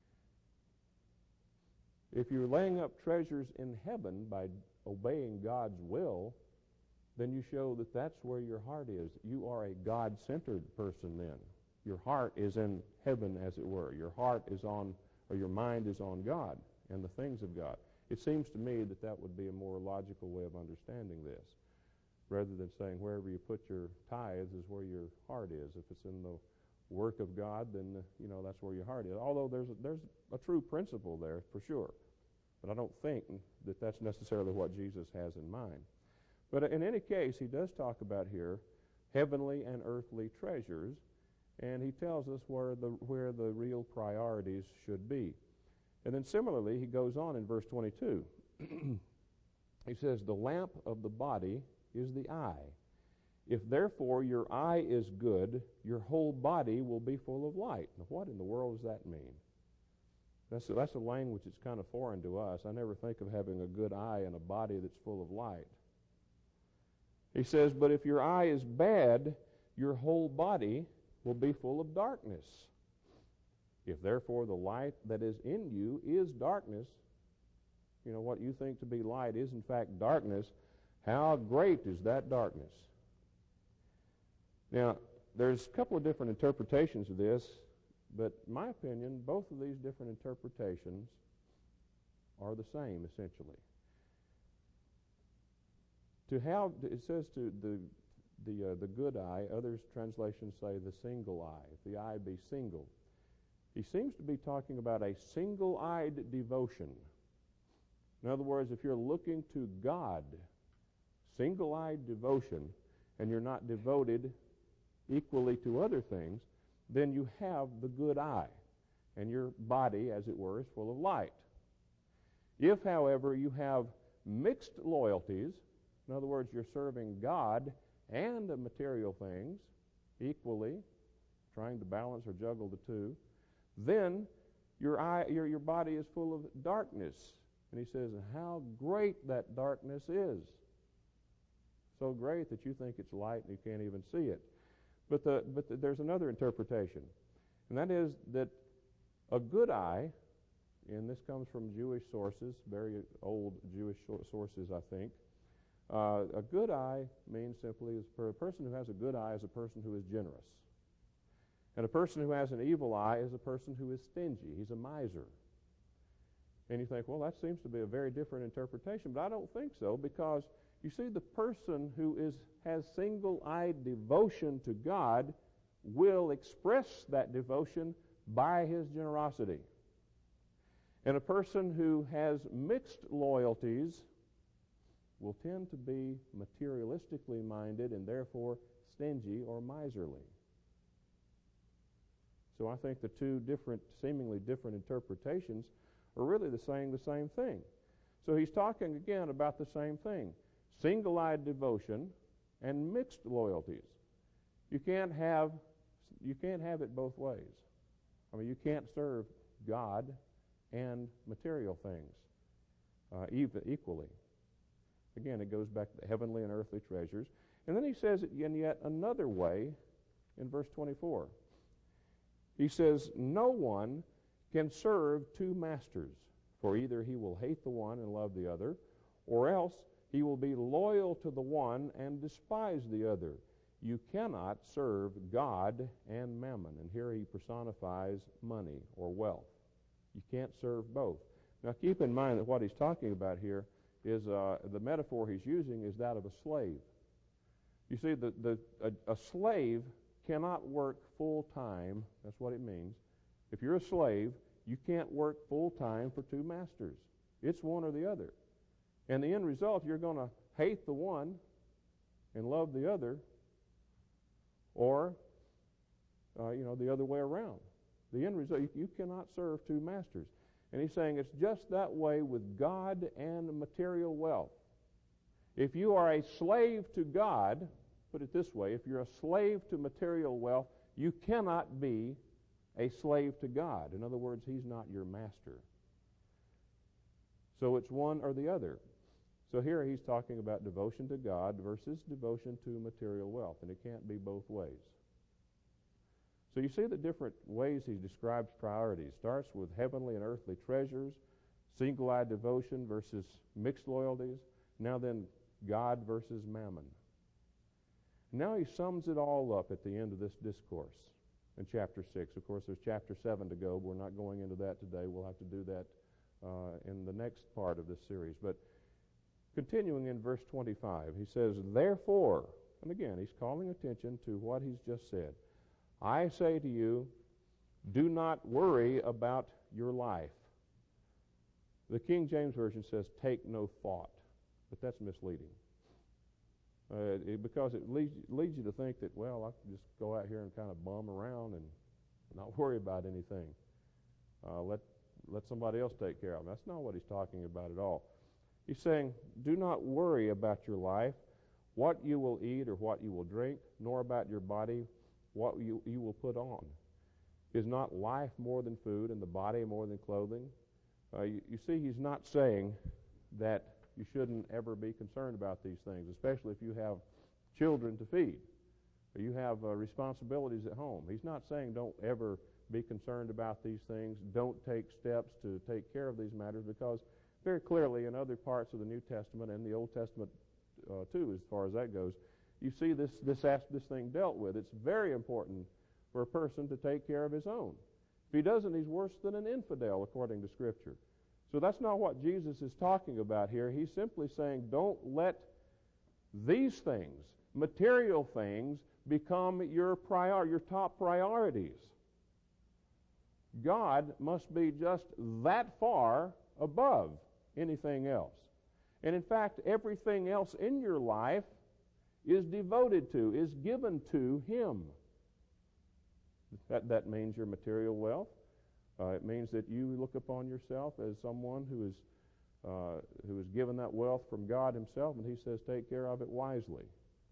If you're laying up treasures in heaven by obeying God's will, then you show that that's where your heart is. You are a God-centered person then. Your heart is in heaven, as it were. Your heart is on, or your mind is on God and the things of God. It seems to me that that would be a more logical way of understanding this, rather than saying wherever you put your tithes is where your heart is. If it's in the work of God, then, uh, you know, that's where your heart is. Although there's a, there's a true principle there, for sure. But I don't think that that's necessarily what Jesus has in mind. But in any case, he does talk about here heavenly and earthly treasures, and he tells us where the where the real priorities should be. And then similarly, he goes on in verse twenty-two. He says, the lamp of the body is the eye. If therefore your eye is good, your whole body will be full of light. Now, what in the world does that mean? That's a, that's a language that's kind of foreign to us. I never think of having a good eye and a body that's full of light. He says, but if your eye is bad, your whole body will be full of darkness. If therefore the light that is in you is darkness, you know, what you think to be light is in fact darkness, How great is that darkness? Now, there's a couple of different interpretations of this, but in my opinion, both of these different interpretations are the same, essentially. To have, it says to the the uh, the good eye, others translations say the single eye, if the eye be single. He seems to be talking about a single-eyed devotion. In other words, if you're looking to God, single-eyed devotion, and you're not devoted equally to other things, then you have the good eye, and your body, as it were, is full of light. If, however, you have mixed loyalties, in other words, you're serving God and material things equally, trying to balance or juggle the two, then your eye, your, your body is full of darkness. And he says, how great that darkness is. So great that you think it's light and you can't even see it. But, the, but the, there's another interpretation, and that is that a good eye, and this comes from Jewish sources, very old Jewish sources, I think. Uh, a good eye means simply, is for a person who has a good eye is a person who is generous. And a person who has an evil eye is a person who is stingy. He's a miser. And you think, well, that seems to be a very different interpretation, but I don't think so, because you see, the person who is has single-eyed devotion to God will express that devotion by his generosity. And a person who has mixed loyalties will tend to be materialistically minded and therefore stingy or miserly. So I think the two different, seemingly different interpretations are really the saying the same thing. So he's talking again about the same thing. Single-eyed devotion and mixed loyalties. You can't have you can't have it both ways. I mean, you can't serve God and material things uh, even, equally. Again, it goes back to the heavenly and earthly treasures. And then he says it in yet another way in verse twenty-four. He says, no one can serve two masters, for either he will hate the one and love the other, or else he will be loyal to the one and despise the other. You cannot serve God and mammon. And here he personifies money or wealth. You can't serve both. Now keep in mind that what he's talking about here is uh, the metaphor he's using is that of a slave. You see, the, the, a, a slave cannot work full-time. That's what it means. If you're a slave, you can't work full-time for two masters. It's one or the other. And the end result, you're going to hate the one and love the other, or, uh, you know, the other way around. The end result, you, you cannot serve two masters. And he's saying it's just that way with God and material wealth. If you are a slave to God, put it this way, if you're a slave to material wealth, you cannot be a slave to God. In other words, he's not your master. So it's one or the other. So here he's talking about devotion to God versus devotion to material wealth, and it can't be both ways. So you see the different ways he describes priorities. Starts with heavenly and earthly treasures, single-eyed devotion versus mixed loyalties, now then God versus mammon. Now he sums it all up at the end of this discourse in chapter six. Of course, there's chapter seven to go. We're not going into that today. We'll have to do that uh, in the next part of this series. But continuing in verse twenty-five, he says, therefore, and again, he's calling attention to what he's just said, I say to you, do not worry about your life. The King James Version says, take no thought, but that's misleading. Uh, it, because it leads, leads you to think that, well, I can just go out here and kind of bum around and not worry about anything. Uh, let, let somebody else take care of them. That's not what he's talking about at all. He's saying, do not worry about your life, what you will eat or what you will drink, nor about your body, what you, you will put on. Is not life more than food and the body more than clothing? Uh, you, you see, he's not saying that you shouldn't ever be concerned about these things, especially if you have children to feed or you have uh, responsibilities at home. He's not saying don't ever be concerned about these things, don't take steps to take care of these matters, because very clearly in other parts of the New Testament and the Old Testament uh, too, as far as that goes. You see this this as- this thing dealt with. It's very important for a person to take care of his own. If he doesn't, he's worse than an infidel, according to Scripture. So that's not what Jesus is talking about here. He's simply saying, don't let these things, material things, become your prior, your top priorities. God must be just that far above anything else. And in fact, everything else in your life is devoted to, is given to Him. That, that means your material wealth. Uh, it means that you look upon yourself as someone who is uh, who is given that wealth from God Himself, and He says, take care of it wisely.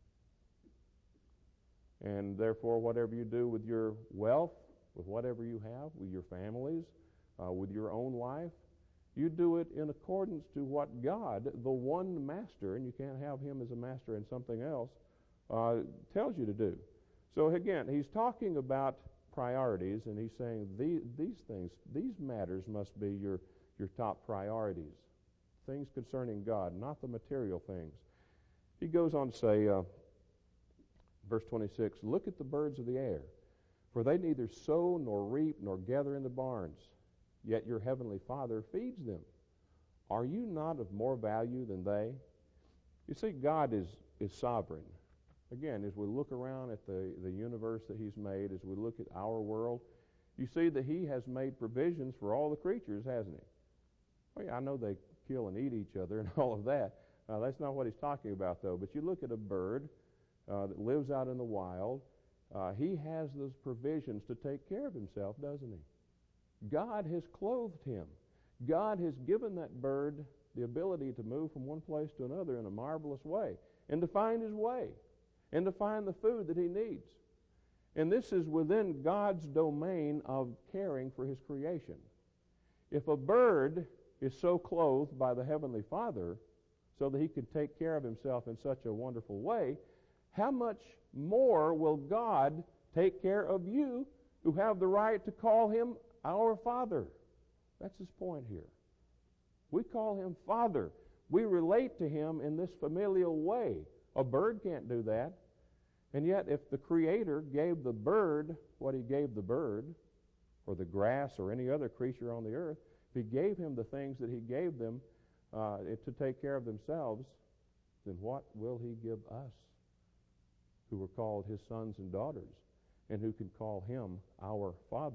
And therefore, whatever you do with your wealth, with whatever you have, with your families, uh, with your own life, you do it in accordance to what God, the one master, and you can't have Him as a master in something else, uh, tells you to do. So again, He's talking about priorities, and He's saying these, these things, these matters must be your, your top priorities. Things concerning God, not the material things. He goes on to say, uh, verse twenty-six, look at the birds of the air, for they neither sow nor reap nor gather in the barns, yet your heavenly Father feeds them. Are you not of more value than they? You see, God is, is sovereign. Again, as we look around at the, the universe that He's made, as we look at our world, you see that He has made provisions for all the creatures, hasn't He? Well, yeah, I know they kill and eat each other and all of that. Uh, that's not what He's talking about, though. But you look at a bird uh, that lives out in the wild. Uh, he has those provisions to take care of himself, doesn't He? God has clothed him. God has given that bird the ability to move from one place to another in a marvelous way, and to find his way, and to find the food that he needs. And this is within God's domain of caring for His creation. If a bird is so clothed by the Heavenly Father so that he can take care of himself in such a wonderful way, how much more will God take care of you who have the right to call Him our Father? That's his point here. We call Him Father. We relate to Him in this familial way. A bird can't do that. And yet, if the Creator gave the bird what He gave the bird, or the grass, or any other creature on the earth, if He gave him the things that He gave them uh, to take care of themselves, then what will He give us, who are called His sons and daughters, and who can call Him our Father?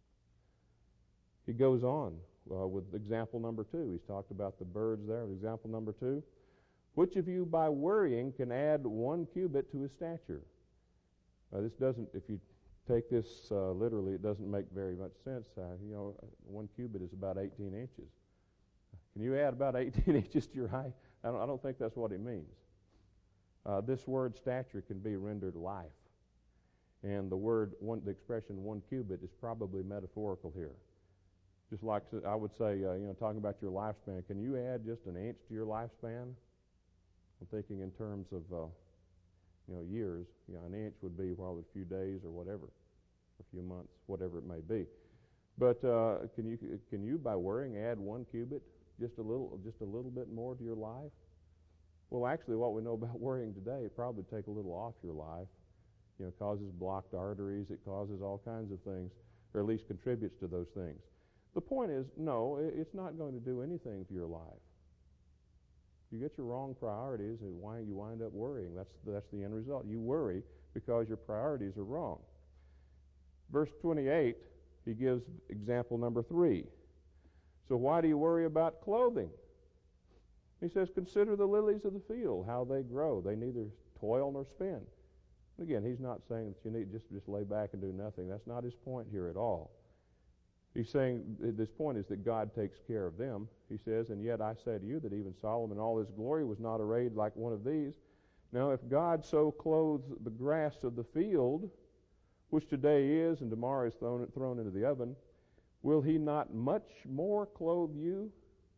He goes on uh, with example number two. He's talked about the birds there. Example number two. Which of you by worrying can add one cubit to his stature? Uh, this doesn't, if you take this uh, literally, it doesn't make very much sense. Uh, you know, one cubit is about eighteen inches. Can you add about eighteen inches to your height? I don't, I don't think that's what he means. Uh, this word stature can be rendered life. And the word, one, the expression one cubit is probably metaphorical here. Just like I would say, uh, you know, talking about your lifespan, can you add just an inch to your lifespan? I'm thinking in terms of, uh, you know, years. You know, an inch would be, well, a few days or whatever, a few months, whatever it may be. But uh, can you, can you, by worrying, add one cubit, just a little, just a little bit more to your life? Well, actually, what we know about worrying today, it probably take a little off your life. You know, it causes blocked arteries, it causes all kinds of things, or at least contributes to those things. The point is, no, it's not going to do anything for your life. You get your wrong priorities, and why you wind up worrying. That's that's the end result. You worry because your priorities are wrong. Verse twenty-eight, he gives example number three. So why do you worry about clothing? He says, consider the lilies of the field, how they grow. They neither toil nor spin. Again, he's not saying that you need just just lay back and do nothing. That's not his point here at all. He's saying this point is that God takes care of them. He says, and yet I say to you that even Solomon in all his glory was not arrayed like one of these. Now, if God so clothes the grass of the field, which today is and tomorrow is thrown, thrown into the oven, will He not much more clothe you,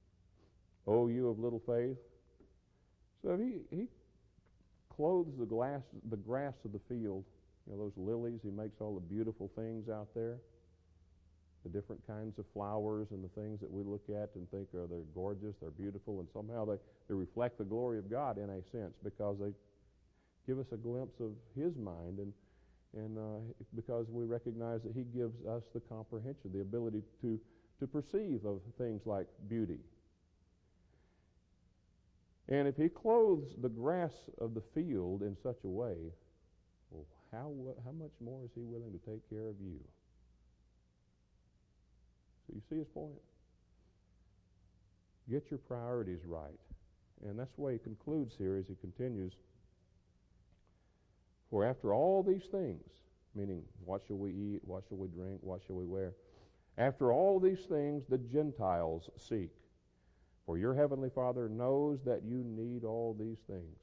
O you of little faith? So he, he clothes the, glass, the grass of the field, you know, those lilies. He makes all the beautiful things out there. the different kinds of flowers and the things that we look at and think are they're gorgeous, they're beautiful, and somehow they, they reflect the glory of God in a sense because they give us a glimpse of His mind, and and uh, because we recognize that He gives us the comprehension, the ability to, to perceive of things like beauty. And if He clothes the grass of the field in such a way, well, how, how much more is He willing to take care of you? So you see His point? Get your priorities right. And that's the way He concludes here as He continues. For after all these things, meaning what shall we eat, what shall we drink, what shall we wear? After all these things the Gentiles seek. For your heavenly Father knows that you need all these things.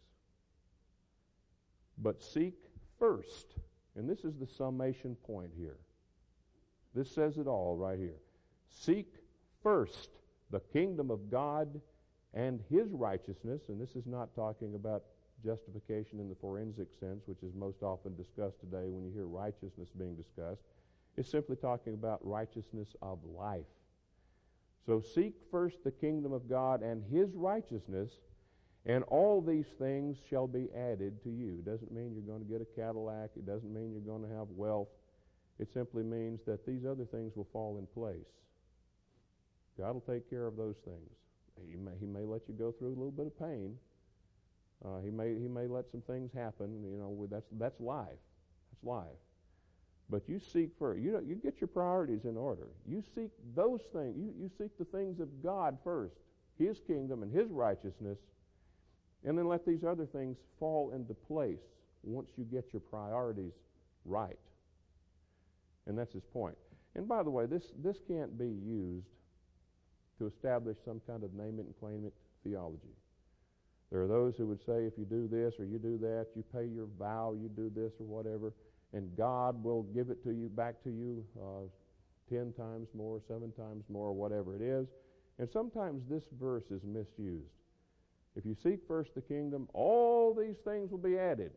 But seek first, and this is the summation point here. This says it all right here. Seek first the kingdom of God and His righteousness, and this is not talking about justification in the forensic sense, which is most often discussed today when you hear righteousness being discussed. It's simply talking about righteousness of life. So seek first the kingdom of God and His righteousness, and all these things shall be added to you. It doesn't mean you're going to get a Cadillac. It doesn't mean you're going to have wealth. It simply means that these other things will fall in place. God will take care of those things. He may, he may let you go through a little bit of pain. Uh, he may he may let some things happen. You know, that's that's life. That's life. But you seek first. You know, you get your priorities in order. You seek those things. You you seek the things of God first, His kingdom and His righteousness, and then let these other things fall into place once you get your priorities right. And that's his point. And by the way, this this can't be used to establish some kind of name it and claim it theology. There are those who would say if you do this or you do that, you pay your vow, you do this or whatever, and God will give it to you, back to you uh, ten times more, seven times more, whatever it is. And sometimes this verse is misused. If you seek first the kingdom, all these things will be added.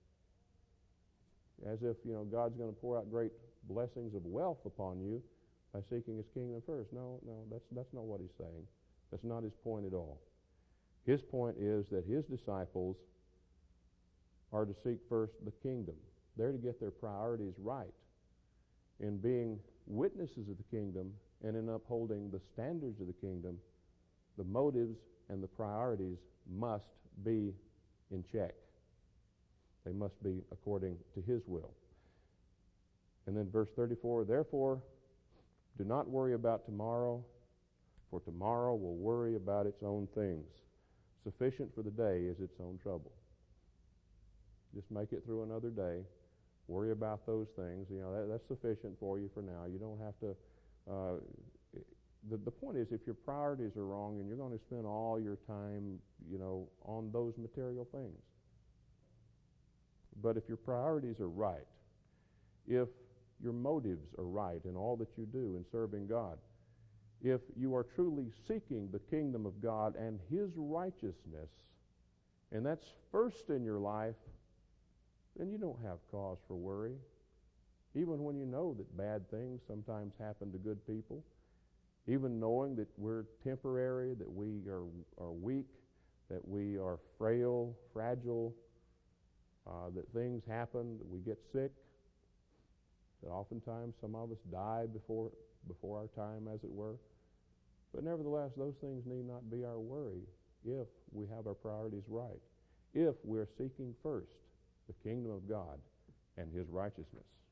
As if, you know, God's going to pour out great blessings of wealth upon you by seeking His kingdom first. No, no, that's that's not what he's saying. That's not his point at all. His point is that his disciples are to seek first the kingdom. They're to get their priorities right in being witnesses of the kingdom and in upholding the standards of the kingdom. The motives and the priorities must be in check. They must be according to His will. And then verse thirty-four, therefore, do not worry about tomorrow, for tomorrow will worry about its own things. Sufficient for the day is its own trouble. Just make it through another day. Worry about those things. You know, that, that's sufficient for you for now. You don't have to... Uh, the, the point is, if your priorities are wrong, and you're going to spend all your time, you know, on those material things. But if your priorities are right, if your motives are right in all that you do in serving God, if you are truly seeking the kingdom of God and His righteousness, and that's first in your life, then you don't have cause for worry. Even when you know that bad things sometimes happen to good people, even knowing that we're temporary, that we are, are weak, that we are frail, fragile, uh, that things happen, that we get sick, that oftentimes some of us die before before our time, as it were. But nevertheless, those things need not be our worry if we have our priorities right, if we're seeking first the kingdom of God and His righteousness.